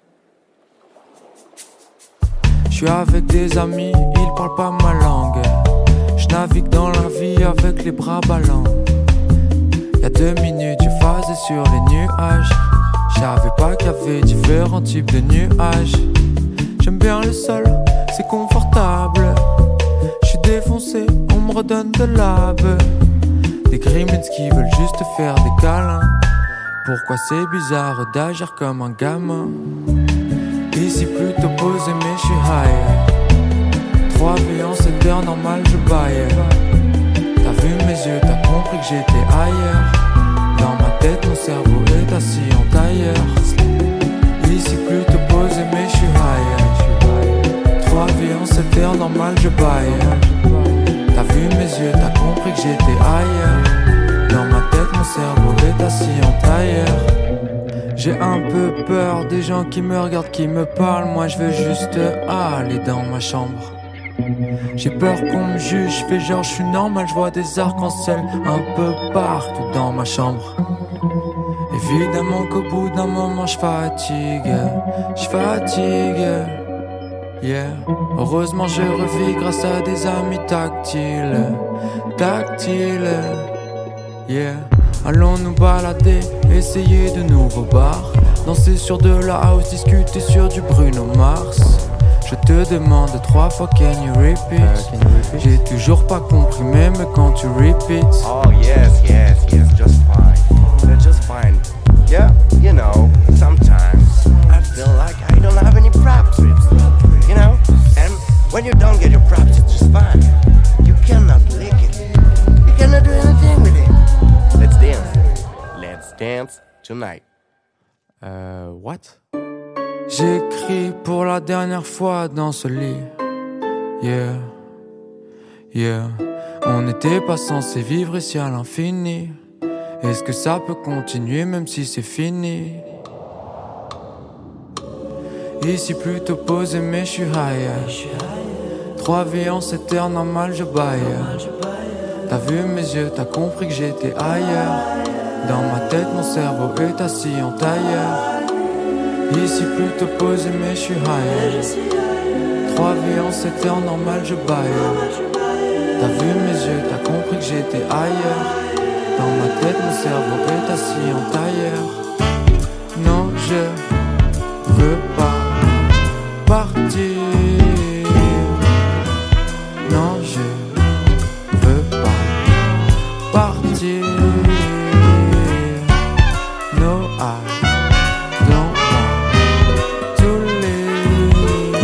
Je suis avec des amis, ils parlent pas ma langue. Je navigue dans la vie avec les bras ballants. Y'a deux minutes, je phasais sur les nuages. J'savais pas qu'il y avait différents types de nuages. J'aime bien le sol, c'est confortable. J'suis défoncé, on me redonne de l'ab. Des gremlins qui veulent juste faire des câlins. Pourquoi c'est bizarre d'agir comme un gamin? Ici plutôt posé mais j'suis high. Trois vies en sept heures, normal je baille. T'as vu mes yeux, t'as compris que j'étais ailleurs. Dans ma tête, mon cerveau est assis en tailleur. Ici plutôt posé mais j'suis high. Trois vies en sept heures, normal je baille. T'as vu mes yeux, t'as compris que j'étais ailleurs. Dans ma tête, mon cerveau est assis en tailleur. J'ai un peu peur des gens qui me regardent, qui me parlent. Moi je veux juste aller dans ma chambre. J'ai peur qu'on me juge, je fais genre je suis normal. Je vois des arcs-en-ciel un peu partout dans ma chambre. Évidemment qu'au bout d'un moment je fatigue. Je fatigue. Yeah. Heureusement je revis grâce à des amis tactiles. Tactiles. Yeah. Allons nous balader, essayer de nouveaux bars. Danser sur de la house, discuter sur du Bruno Mars. Je te demande trois fois can you repeat? Uh, can you repeat? J'ai toujours pas compris même quand tu repeats. Oh yes, yes, yes, just fine. They're just fine. Yeah, you know, sometimes I feel like I don't have any props. You know? And when you don't get your props, it's just fine. You cannot lick it. You cannot do anything with it. Let's dance. Let's dance tonight. Euh, what? J'écris pour la dernière fois dans ce lit. Yeah, yeah. On n'était pas censé vivre ici à l'infini. Est-ce que ça peut continuer même si c'est fini? Ici plutôt posé mais je suis high. Trois vies en sept heures, normal je baille. T'as vu mes yeux, t'as compris que j'étais ailleurs. Dans ma tête mon cerveau est assis en tailleur. Ici plutôt posé mais je suis high. Trois vies en sept heures, normal je baille. T'as vu mes yeux, t'as compris que j'étais ailleurs. Dans ma tête mon cerveau est assis en tailleur. Non je veux pas partir. Non je veux pas partir. No I don't want to leave.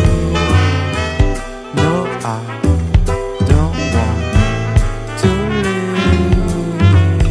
No I don't want to leave.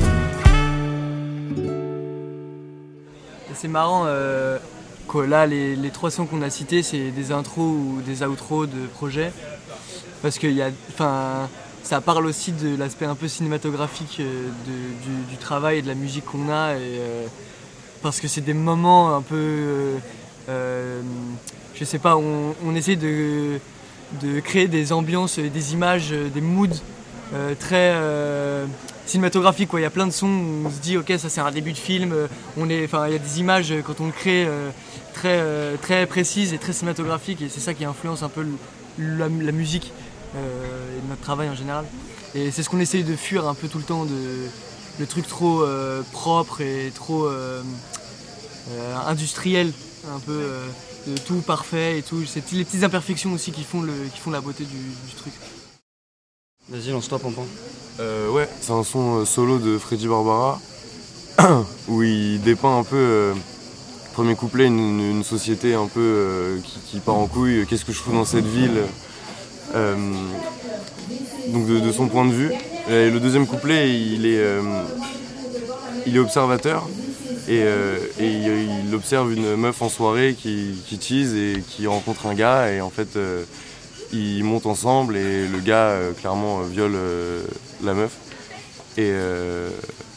Et c'est marrant euh, que là les, les trois sons qu'on a cités c'est des intros ou des outros de projets parce que y a, enfin, ça parle aussi de l'aspect un peu cinématographique de, du, du travail et de la musique qu'on a et, euh, parce que c'est des moments un peu euh, euh, je sais pas, on, on essaie de, de créer des ambiances, des images, des moods euh, très euh, cinématographiques quoi. Il y a plein de sons où on se dit ok ça c'est un début de film, on est, enfin il y a des images quand on le crée euh, très, euh, très précises et très cinématographiques et c'est ça qui influence un peu le, la, la musique euh, et notre travail en général. Et c'est ce qu'on essaye de fuir un peu tout le temps, de, le truc trop euh, propre et trop euh, euh, industriel, un peu euh, de tout parfait et tout. C'est les petites imperfections aussi qui font, le, qui font la beauté du, du truc. Vas-y, lance-toi, Pompon. Euh, ouais, c'est un son solo de Freddy Barbara où il dépeint un peu, euh, premier couplet, une, une société un peu euh, qui, qui part en couille. Qu'est-ce que je fous dans cette ville euh, Donc de, de son point de vue. Et le deuxième couplet, il est, euh, il est observateur et, euh, et il, il observe une meuf en soirée qui, qui tease et qui rencontre un gars et en fait euh, ils montent ensemble et le gars euh, clairement viole euh, la meuf et, euh,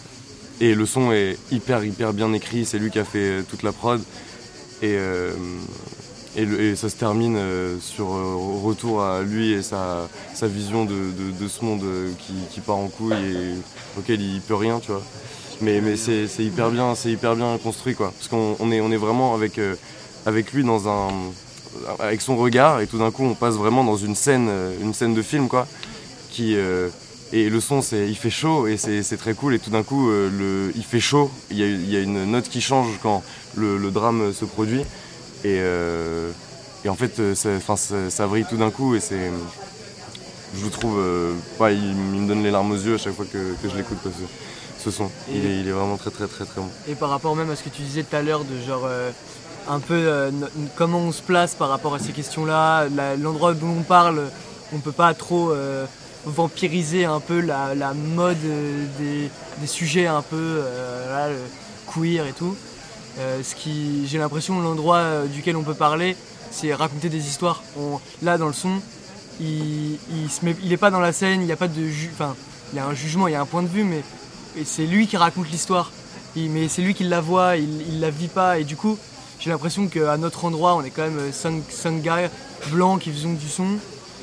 et le son est hyper hyper bien écrit, c'est lui qui a fait toute la prod et, euh, et, le, et ça se termine euh, sur euh, retour à lui et sa, sa vision de, de, de ce monde euh, qui, qui part en couille et auquel il peut rien, tu vois. Mais, mais c'est, c'est hyper bien, c'est hyper bien construit quoi, parce qu'on on est, on est vraiment avec, euh, avec lui dans un, avec son regard et tout d'un coup on passe vraiment dans une scène, une scène de film quoi, qui euh, et le son c'est, il fait chaud et c'est, c'est très cool et tout d'un coup euh, le, il fait chaud, il y a, il y a une note qui change quand le, le drame se produit et, euh, et en fait ça, ça, ça vrille tout d'un coup et c'est, je le trouve, euh, ouais, il, il me donne les larmes aux yeux à chaque fois que, que je l'écoute quoi, ce, ce son, il est, il est vraiment très très très très bon. Et par rapport même à ce que tu disais tout à l'heure de genre euh, un peu euh, n- comment on se place par rapport à ces questions-là, la, l'endroit d'où on parle, on peut pas trop euh, vampiriser un peu la, la mode euh, des, des sujets un peu euh, là, le queer et tout. Euh, ce qui, j'ai l'impression l'endroit euh, duquel on peut parler, c'est raconter des histoires. On, là dans le son, il, il se met, il est pas dans la scène, il y a pas de ju- enfin, il y a un jugement, il y a un point de vue, mais et c'est lui qui raconte l'histoire. Il, mais c'est lui qui la voit, il, il la vit pas et du coup. J'ai l'impression qu'à notre endroit, on est quand même cinq gars blancs qui faisons du son.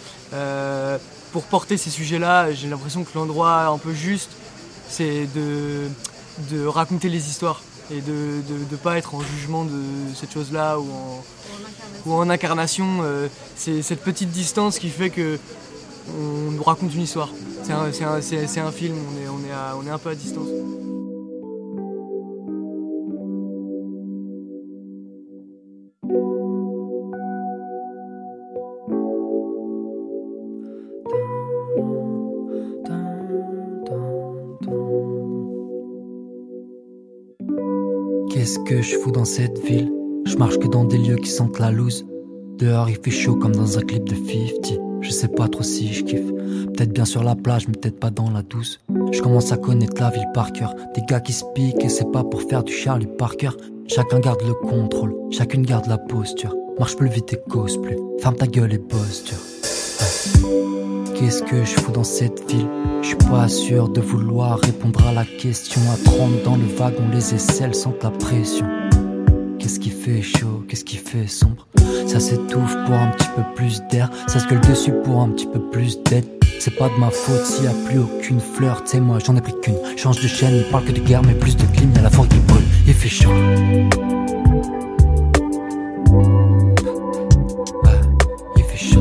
Euh, pour porter ces sujets-là, j'ai l'impression que l'endroit un peu juste, c'est de, de raconter les histoires et de ne pas être en jugement de cette chose-là ou en, ou en incarnation. Euh, c'est cette petite distance qui fait qu'on nous raconte une histoire. C'est un, c'est un, c'est, c'est un film, on est, on, est à, on est un peu à distance. Qu'est-ce que je fous dans cette ville? Je marche que dans des lieux qui sentent la loose. Dehors il fait chaud comme dans un clip de cinquante. Je sais pas trop si je kiffe. Peut-être bien sur la plage mais peut-être pas dans la douce. Je commence à connaître la ville par cœur. Des gars qui se piquent et c'est pas pour faire du Charlie Parker. Chacun garde le contrôle, chacune garde la posture. Marche plus vite et cause plus. Ferme ta gueule et bosse dur. qu'est-ce que je fous dans cette ville? Je suis pas sûr de vouloir répondre à la question. À trente dans le wagon, les aisselles sentent la pression. Qu'est-ce qui fait chaud, qu'est-ce qui fait sombre? Ça s'étouffe pour un petit peu plus d'air, ça se gueule dessus pour un petit peu plus d'aide. C'est pas de ma faute s'il y a plus aucune fleur, tu sais moi j'en ai pris qu'une. Change de chaîne, il parle que de guerre mais plus de clim, y'a la forêt qui brûle, il fait chaud. Ouais, il fait chaud.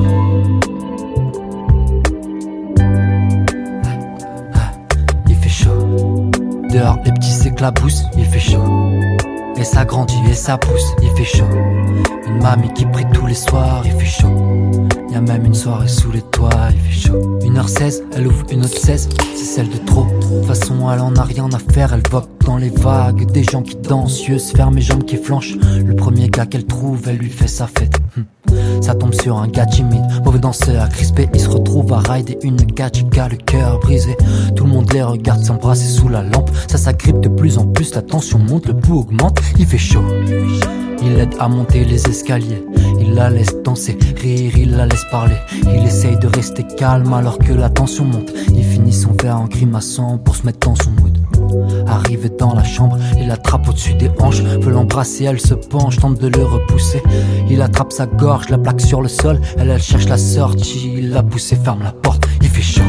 Ouais, ouais, il fait chaud. Dehors les petits s'éclaboussent, il fait chaud. Et ça grandit et ça pousse, il fait chaud. Une mamie qui prie tous les soirs, il fait chaud. Y'a même une soirée sous les toits, il fait chaud. Une heure seize, elle ouvre une autre seize, c'est celle de trop. De toute façon elle en a rien à faire, elle vogue dans les vagues. Des gens qui dansent, yeux se ferment et jambes qui flanchent. Le premier gars qu'elle trouve, elle lui fait sa fête. hum. Ça tombe sur un gars timide, mauvais danseur, crispé. Il se retrouve à rider une gatchika, le cœur brisé. Tout le monde les regarde s'embrasser sous la lampe. Ça s'agrippe de plus en plus, la tension monte, le pouls augmente. Il fait chaud, il l'aide à monter les escaliers. Il la laisse danser, rire, il la laisse parler. Il essaye de rester calme alors que la tension monte. Il finit son verre en grimaçant pour se mettre dans son mood. Arrivé dans la chambre, il l'attrape au-dessus des hanches. Veut l'embrasser, elle se penche, tente de le repousser. Il attrape sa gorge, la plaque sur le sol. Elle, elle cherche la sortie, il l'a poussé, ferme la porte. Il fait chaud.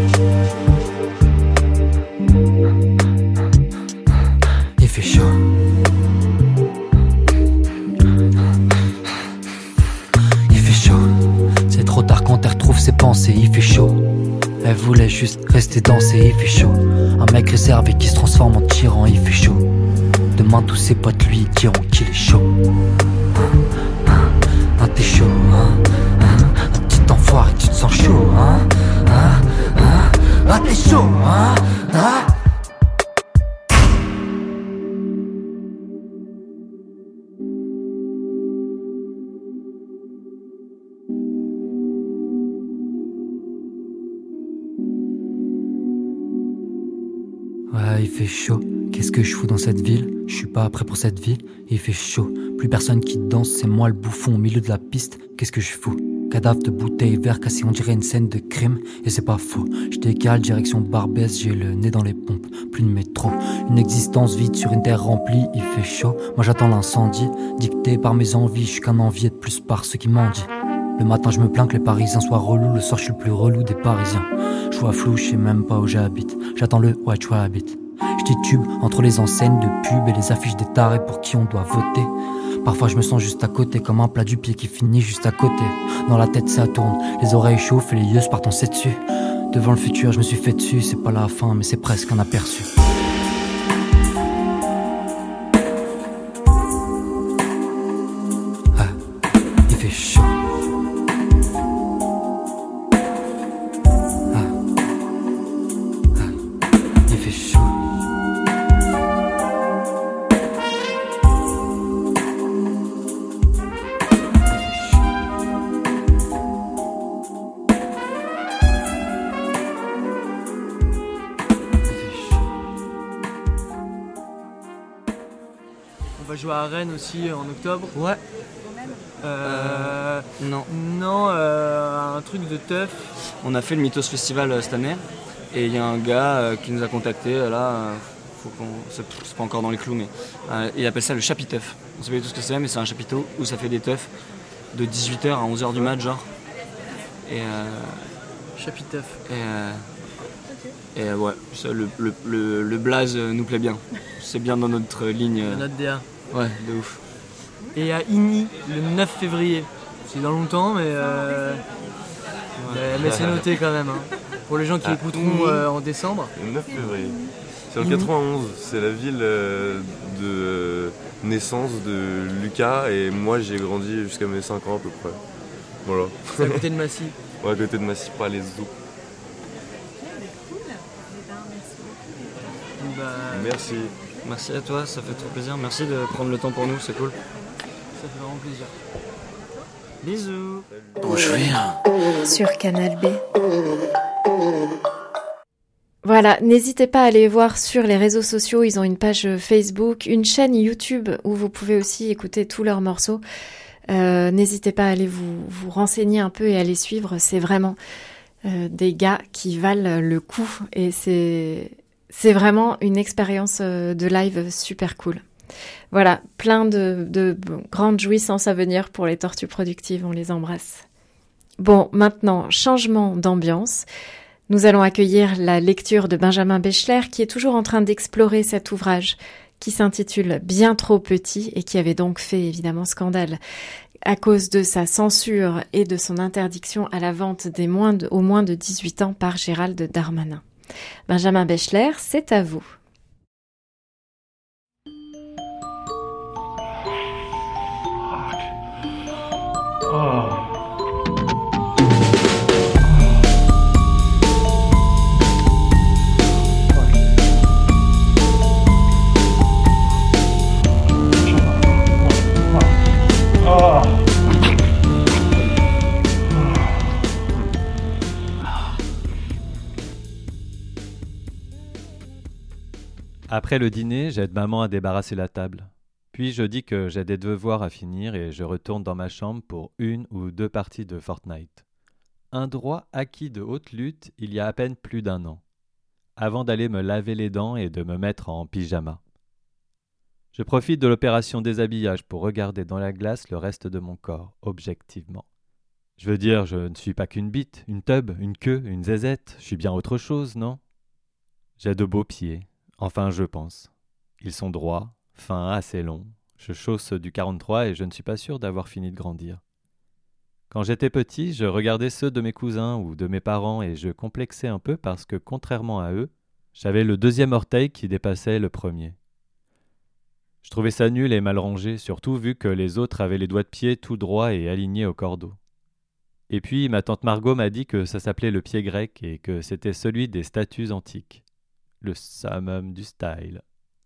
Il fait chaud. Il fait chaud. C'est trop tard quand elle retrouve ses pensées. Il fait chaud. Elle voulait juste rester danser, il fait chaud. Un mec réservé qui se transforme en tyran, il fait chaud. Demain tous ses potes lui diront qu'il est chaud. Ah t'es chaud, hein, un petit enfoiré, tu te sens chaud, hein, hein, hein. Ah t'es chaud, hein, hein. Ouais, il fait chaud. Qu'est-ce que je fous dans cette ville? Je suis pas prêt pour cette vie. Il fait chaud. Plus personne qui danse, c'est moi le bouffon au milieu de la piste. Qu'est-ce que je fous? Cadavre de bouteilles, verre cassé, on dirait une scène de crime. Et c'est pas faux. Je décale, direction Barbès, j'ai le nez dans les pompes. Plus de métro. Une existence vide sur une terre remplie. Il fait chaud. Moi j'attends l'incendie. Dicté par mes envies, je suis qu'un envié de plus par ceux qui mendient. Le matin je me plains que les Parisiens soient relous. Le soir je suis le plus relou des Parisiens. Je vois flou, je sais même pas où j'habite. J'attends le White Rabbit. Je titube entre les enseignes de pub et les affiches des tarés pour qui on doit voter. Parfois je me sens juste à côté, comme un plat du pied qui finit juste à côté. Dans la tête ça tourne, les oreilles chauffent et les yeux se partent en sept dessus. Devant le futur je me suis fait dessus, c'est pas la fin mais c'est presque un aperçu. Ah, il fait chaud. On va jouer à Rennes aussi en octobre. Ouais. Euh, euh, non. Non, euh, un truc de teuf. On a fait le Mythos Festival euh, cette année et il y a un gars euh, qui nous a contacté là. Euh, faut qu'on, c'est, c'est pas encore dans les clous mais euh, il appelle ça le chapiteuf. On sait pas du tout ce que c'est mais c'est un chapiteau où ça fait des teufs de dix-huit heures à onze heures du mat genre. Et euh, chapiteuf. Et, euh, et euh, ouais, ça, le, le, le, le blaze nous plaît bien. C'est bien dans notre ligne. Dans notre D A. Ouais, de ouf. Et à Igny, le neuf février. C'est dans longtemps, mais, euh, ouais. mais, mais c'est noté quand même. Hein. Pour les gens qui ah, écouteront euh, en décembre. Le neuf février. C'est en quatre-vingt-onze. C'est la ville euh, de naissance de Lucas. Et moi, j'ai grandi jusqu'à mes cinq ans à peu près. Voilà. C'est à côté de Massy. Ouais, à côté de Massy, pas les eaux. Bah... Merci. Merci à toi, ça fait trop plaisir. Merci de prendre le temps pour nous, c'est cool. Ça fait vraiment plaisir. Bisous. Bonjour. Sur Canal B. Voilà, n'hésitez pas à aller voir sur les réseaux sociaux. Ils ont une page Facebook, une chaîne YouTube où vous pouvez aussi écouter tous leurs morceaux. Euh, n'hésitez pas à aller vous, vous renseigner un peu et à les suivre. C'est vraiment euh, des gars qui valent le coup. Et c'est, c'est vraiment une expérience euh, de live super cool. Voilà, plein de, de grandes jouissances à venir pour les Tortues Productives, on les embrasse. Bon, maintenant, changement d'ambiance. Nous allons accueillir la lecture de Benjamin Bechler qui est toujours en train d'explorer cet ouvrage qui s'intitule « Bien trop petit » et qui avait donc fait évidemment scandale à cause de sa censure et de son interdiction à la vente des moins de, aux moins de dix-huit ans par Gérald Darmanin. Benjamin Bechler, c'est à vous. Oh. Après le dîner, j'aide maman à débarrasser la table. Puis je dis que j'ai des devoirs à finir et je retourne dans ma chambre pour une ou deux parties de Fortnite. Un droit acquis de haute lutte il y a à peine plus d'un an, avant d'aller me laver les dents et de me mettre en pyjama. Je profite de l'opération déshabillage pour regarder dans la glace le reste de mon corps, objectivement. Je veux dire, je ne suis pas qu'une bite, une tub, une queue, une zézette, je suis bien autre chose, non? J'ai de beaux pieds, enfin je pense. Ils sont droits, fins, assez longs. Je chausse du quarante-trois et je ne suis pas sûr d'avoir fini de grandir. Quand j'étais petit, je regardais ceux de mes cousins ou de mes parents et je complexais un peu parce que, contrairement à eux, j'avais le deuxième orteil qui dépassait le premier. Je trouvais ça nul et mal rangé, surtout vu que les autres avaient les doigts de pied tout droits et alignés au cordeau. Et puis, ma tante Margot m'a dit que ça s'appelait le pied grec et que c'était celui des statues antiques. Le summum du style.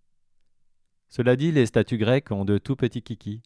Cela dit, les statues grecques ont de tout petits kikis.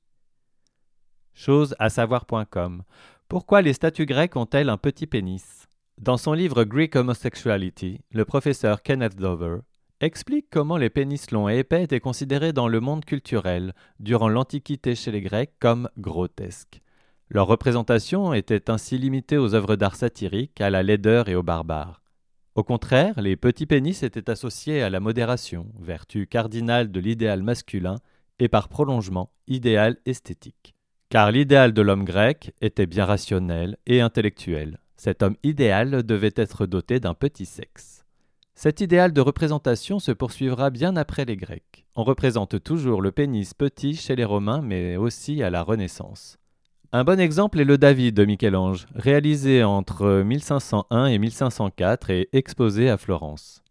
Chose à savoir point com. Pourquoi les statues grecques ont-elles un petit pénis? Dans son livre Greek Homosexuality, le professeur Kenneth Dover explique comment les pénis longs et épais étaient considérés dans le monde culturel, durant l'Antiquité chez les Grecs, comme grotesques. Leur représentation était ainsi limitée aux œuvres d'art satiriques, à la laideur et aux barbares. Au contraire, les petits pénis étaient associés à la modération, vertu cardinale de l'idéal masculin et par prolongement, idéal esthétique. Car l'idéal de l'homme grec était bien rationnel et intellectuel. Cet homme idéal devait être doté d'un petit sexe. Cet idéal de représentation se poursuivra bien après les Grecs. On représente toujours le pénis petit chez les Romains, mais aussi à la Renaissance. Un bon exemple est le David de Michel-Ange, réalisé entre mille cinq cent un et mille cinq cent quatre et exposé à Florence.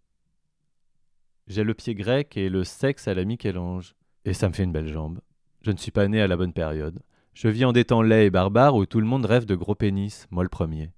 J'ai le pied grec et le sexe à la Michel-Ange, et ça me fait une belle jambe. Je ne suis pas né à la bonne période. Je vis en des temps laids et barbares où tout le monde rêve de gros pénis, moi le premier.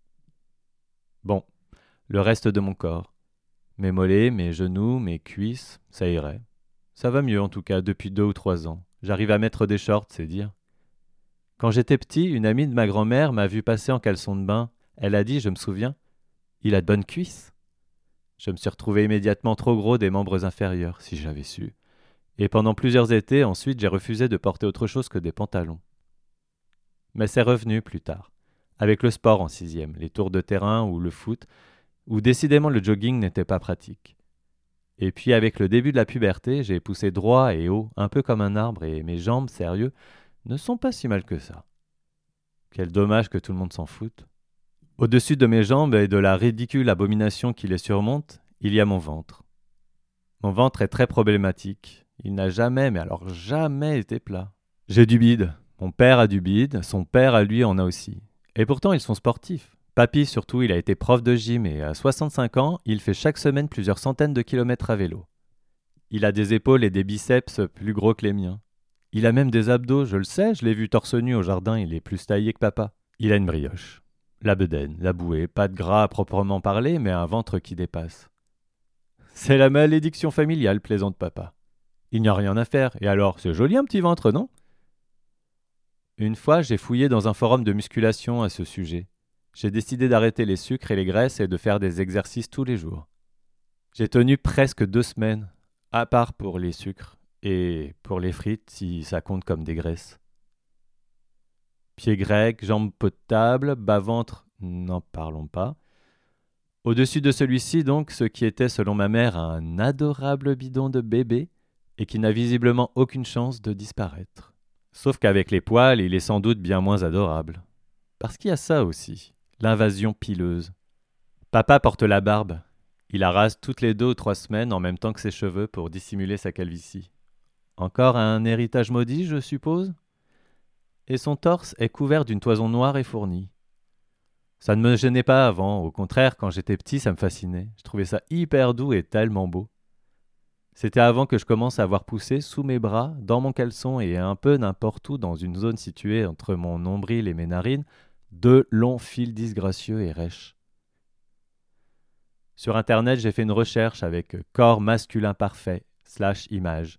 Bon, le reste de mon corps. Mes mollets, mes genoux, mes cuisses, ça irait. Ça va mieux en tout cas depuis deux ou trois ans. J'arrive à mettre des shorts, c'est dire. Quand j'étais petit, une amie de ma grand-mère m'a vu passer en caleçon de bain. Elle a dit, je me souviens, « Il a de bonnes cuisses ». Je me suis retrouvé immédiatement trop gros des membres inférieurs, si j'avais su. Et pendant plusieurs étés, ensuite, j'ai refusé de porter autre chose que des pantalons. Mais c'est revenu plus tard, avec le sport en sixième, les tours de terrain ou le foot, où décidément le jogging n'était pas pratique. Et puis avec le début de la puberté, j'ai poussé droit et haut, un peu comme un arbre, et mes jambes, sérieux, ne sont pas si mal que ça. Quel dommage que tout le monde s'en foute. Au-dessus de mes jambes et de la ridicule abomination qui les surmonte, il y a mon ventre. Mon ventre est très problématique. Il n'a jamais, mais alors jamais été plat. J'ai du bide. Mon père a du bide, son père à lui en a aussi. Et pourtant ils sont sportifs. Papy surtout, il a été prof de gym et à soixante-cinq ans, il fait chaque semaine plusieurs centaines de kilomètres à vélo. Il a des épaules et des biceps plus gros que les miens. Il a même des abdos, je le sais, je l'ai vu torse nu au jardin, il est plus taillé que papa. Il a une brioche. La bedaine, la bouée, pas de gras à proprement parler, mais un ventre qui dépasse. C'est la malédiction familiale, plaisante papa. Il n'y a rien à faire, et alors, c'est joli un petit ventre, non? Une fois, j'ai fouillé dans un forum de musculation à ce sujet. J'ai décidé d'arrêter les sucres et les graisses et de faire des exercices tous les jours. J'ai tenu presque deux semaines, à part pour les sucres. Et pour les frites, si ça compte comme des graisses. Pieds grecs, jambes potables, bas-ventre, n'en parlons pas. Au-dessus de celui-ci, donc, ce qui était, selon ma mère, un adorable bidon de bébé et qui n'a visiblement aucune chance de disparaître. Sauf qu'avec les poils, il est sans doute bien moins adorable. Parce qu'il y a ça aussi, l'invasion pileuse. Papa porte la barbe. Il la rase toutes les deux ou trois semaines en même temps que ses cheveux pour dissimuler sa calvitie. Encore un héritage maudit, je suppose ? Et son torse est couvert d'une toison noire et fournie. Ça ne me gênait pas avant, au contraire, quand j'étais petit, ça me fascinait. Je trouvais ça hyper doux et tellement beau. C'était avant que je commence à voir pousser sous mes bras, dans mon caleçon et un peu n'importe où dans une zone située entre mon nombril et mes narines, deux longs fils disgracieux et rêches. Sur Internet, j'ai fait une recherche avec corps masculin parfait, slash image.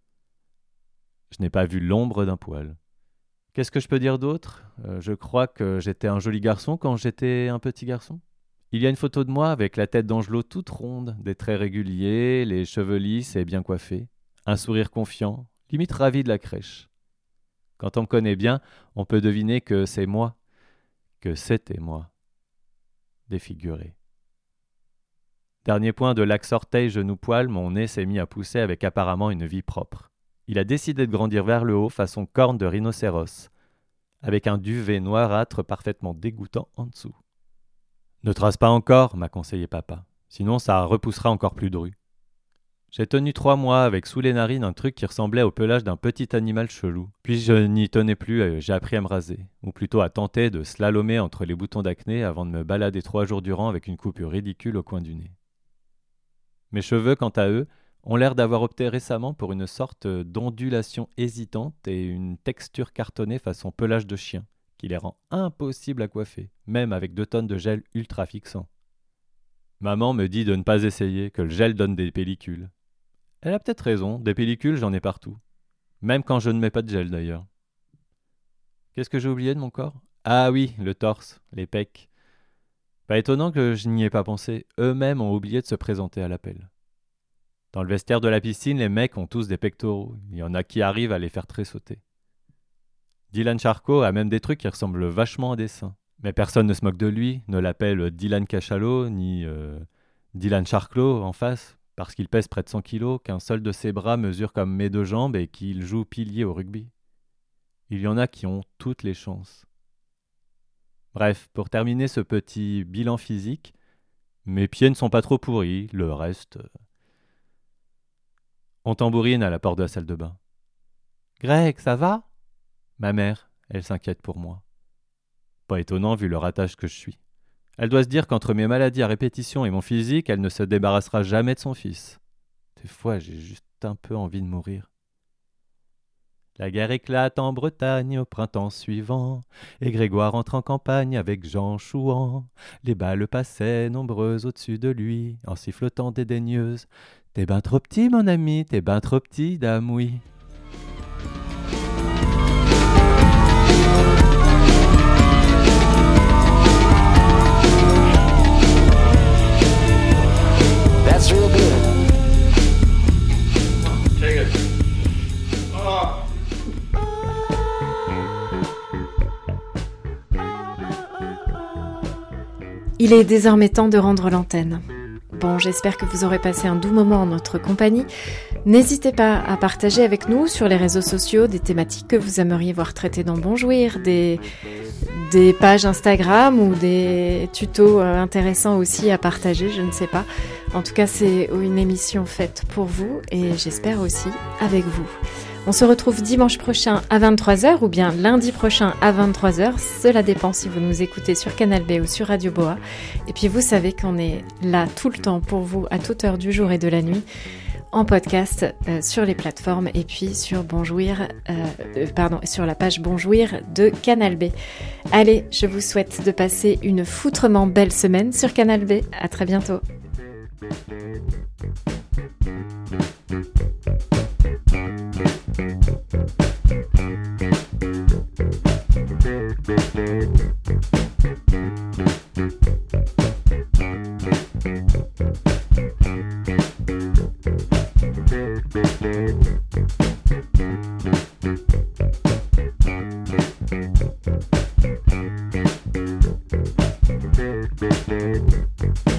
Je n'ai pas vu l'ombre d'un poil. Qu'est-ce que je peux dire d'autre ? euh, Je crois que j'étais un joli garçon quand j'étais un petit garçon. Il y a une photo de moi avec la tête d'Angelo toute ronde, des traits réguliers, les cheveux lisses et bien coiffés, un sourire confiant, limite ravi de la crèche. Quand on me connaît bien, on peut deviner que c'est moi, que c'était moi. Défiguré. Dernier point de l'axe orteil-genou-poil, mon nez s'est mis à pousser avec apparemment une vie propre. Il a décidé de grandir vers le haut façon corne de rhinocéros, avec un duvet noirâtre parfaitement dégoûtant en dessous. « Ne trace pas encore », m'a conseillé papa, « sinon ça repoussera encore plus dru. » J'ai tenu trois mois avec sous les narines un truc qui ressemblait au pelage d'un petit animal chelou. Puis je n'y tenais plus et j'ai appris à me raser, ou plutôt à tenter de slalomer entre les boutons d'acné avant de me balader trois jours durant avec une coupure ridicule au coin du nez. Mes cheveux, quant à eux, ont l'air d'avoir opté récemment pour une sorte d'ondulation hésitante et une texture cartonnée façon pelage de chien, qui les rend impossibles à coiffer, même avec deux tonnes de gel ultra fixant. Maman me dit de ne pas essayer, que le gel donne des pellicules. Elle a peut-être raison, des pellicules j'en ai partout. Même quand je ne mets pas de gel d'ailleurs. Qu'est-ce que j'ai oublié de mon corps ? Ah oui, le torse, les pecs. Pas étonnant que je n'y ai pas pensé, eux-mêmes ont oublié de se présenter à l'appel. Dans le vestiaire de la piscine, les mecs ont tous des pectoraux. Il y en a qui arrivent à les faire tressauter. Dylan Charcot a même des trucs qui ressemblent vachement à des seins. Mais personne ne se moque de lui, ne l'appelle Dylan Cachalot, ni euh, Dylan Charclot en face, parce qu'il pèse près de cent kilos, qu'un seul de ses bras mesure comme mes deux jambes et qu'il joue pilier au rugby. Il y en a qui ont toutes les chances. Bref, pour terminer ce petit bilan physique, mes pieds ne sont pas trop pourris, le reste... On tambourine à la porte de la salle de bain. « Greg, ça va ?» Ma mère, elle s'inquiète pour moi. Pas étonnant vu le ratage que je suis. Elle doit se dire qu'entre mes maladies à répétition et mon physique, elle ne se débarrassera jamais de son fils. Des fois, j'ai juste un peu envie de mourir. La guerre éclate en Bretagne au printemps suivant, et Grégoire entre en campagne avec Jean Chouan. Les balles passaient nombreuses au-dessus de lui, en sifflotant dédaigneuse. « T'es ben trop petit, mon ami, t'es ben trop petit, dame, oui. » That's real good. Take it. Oh. Il est désormais temps de rendre l'antenne. Bon, j'espère que vous aurez passé un doux moment en notre compagnie. N'hésitez pas à partager avec nous sur les réseaux sociaux des thématiques que vous aimeriez voir traitées dans Bonjouir, des, des pages Instagram ou des tutos intéressants aussi à partager, je ne sais pas. En tout cas, c'est une émission faite pour vous et j'espère aussi avec vous. On se retrouve dimanche prochain à vingt-trois heures ou bien lundi prochain à vingt-trois heures. Cela dépend si vous nous écoutez sur Canal B ou sur Radio Boa. Et puis vous savez qu'on est là tout le temps pour vous à toute heure du jour et de la nuit en podcast euh, sur les plateformes et puis sur Bonjouir, euh, euh, pardon, sur la page Bonjouir de Canal B. Allez, je vous souhaite de passer une foutrement belle semaine sur Canal B. À très bientôt. Thank you.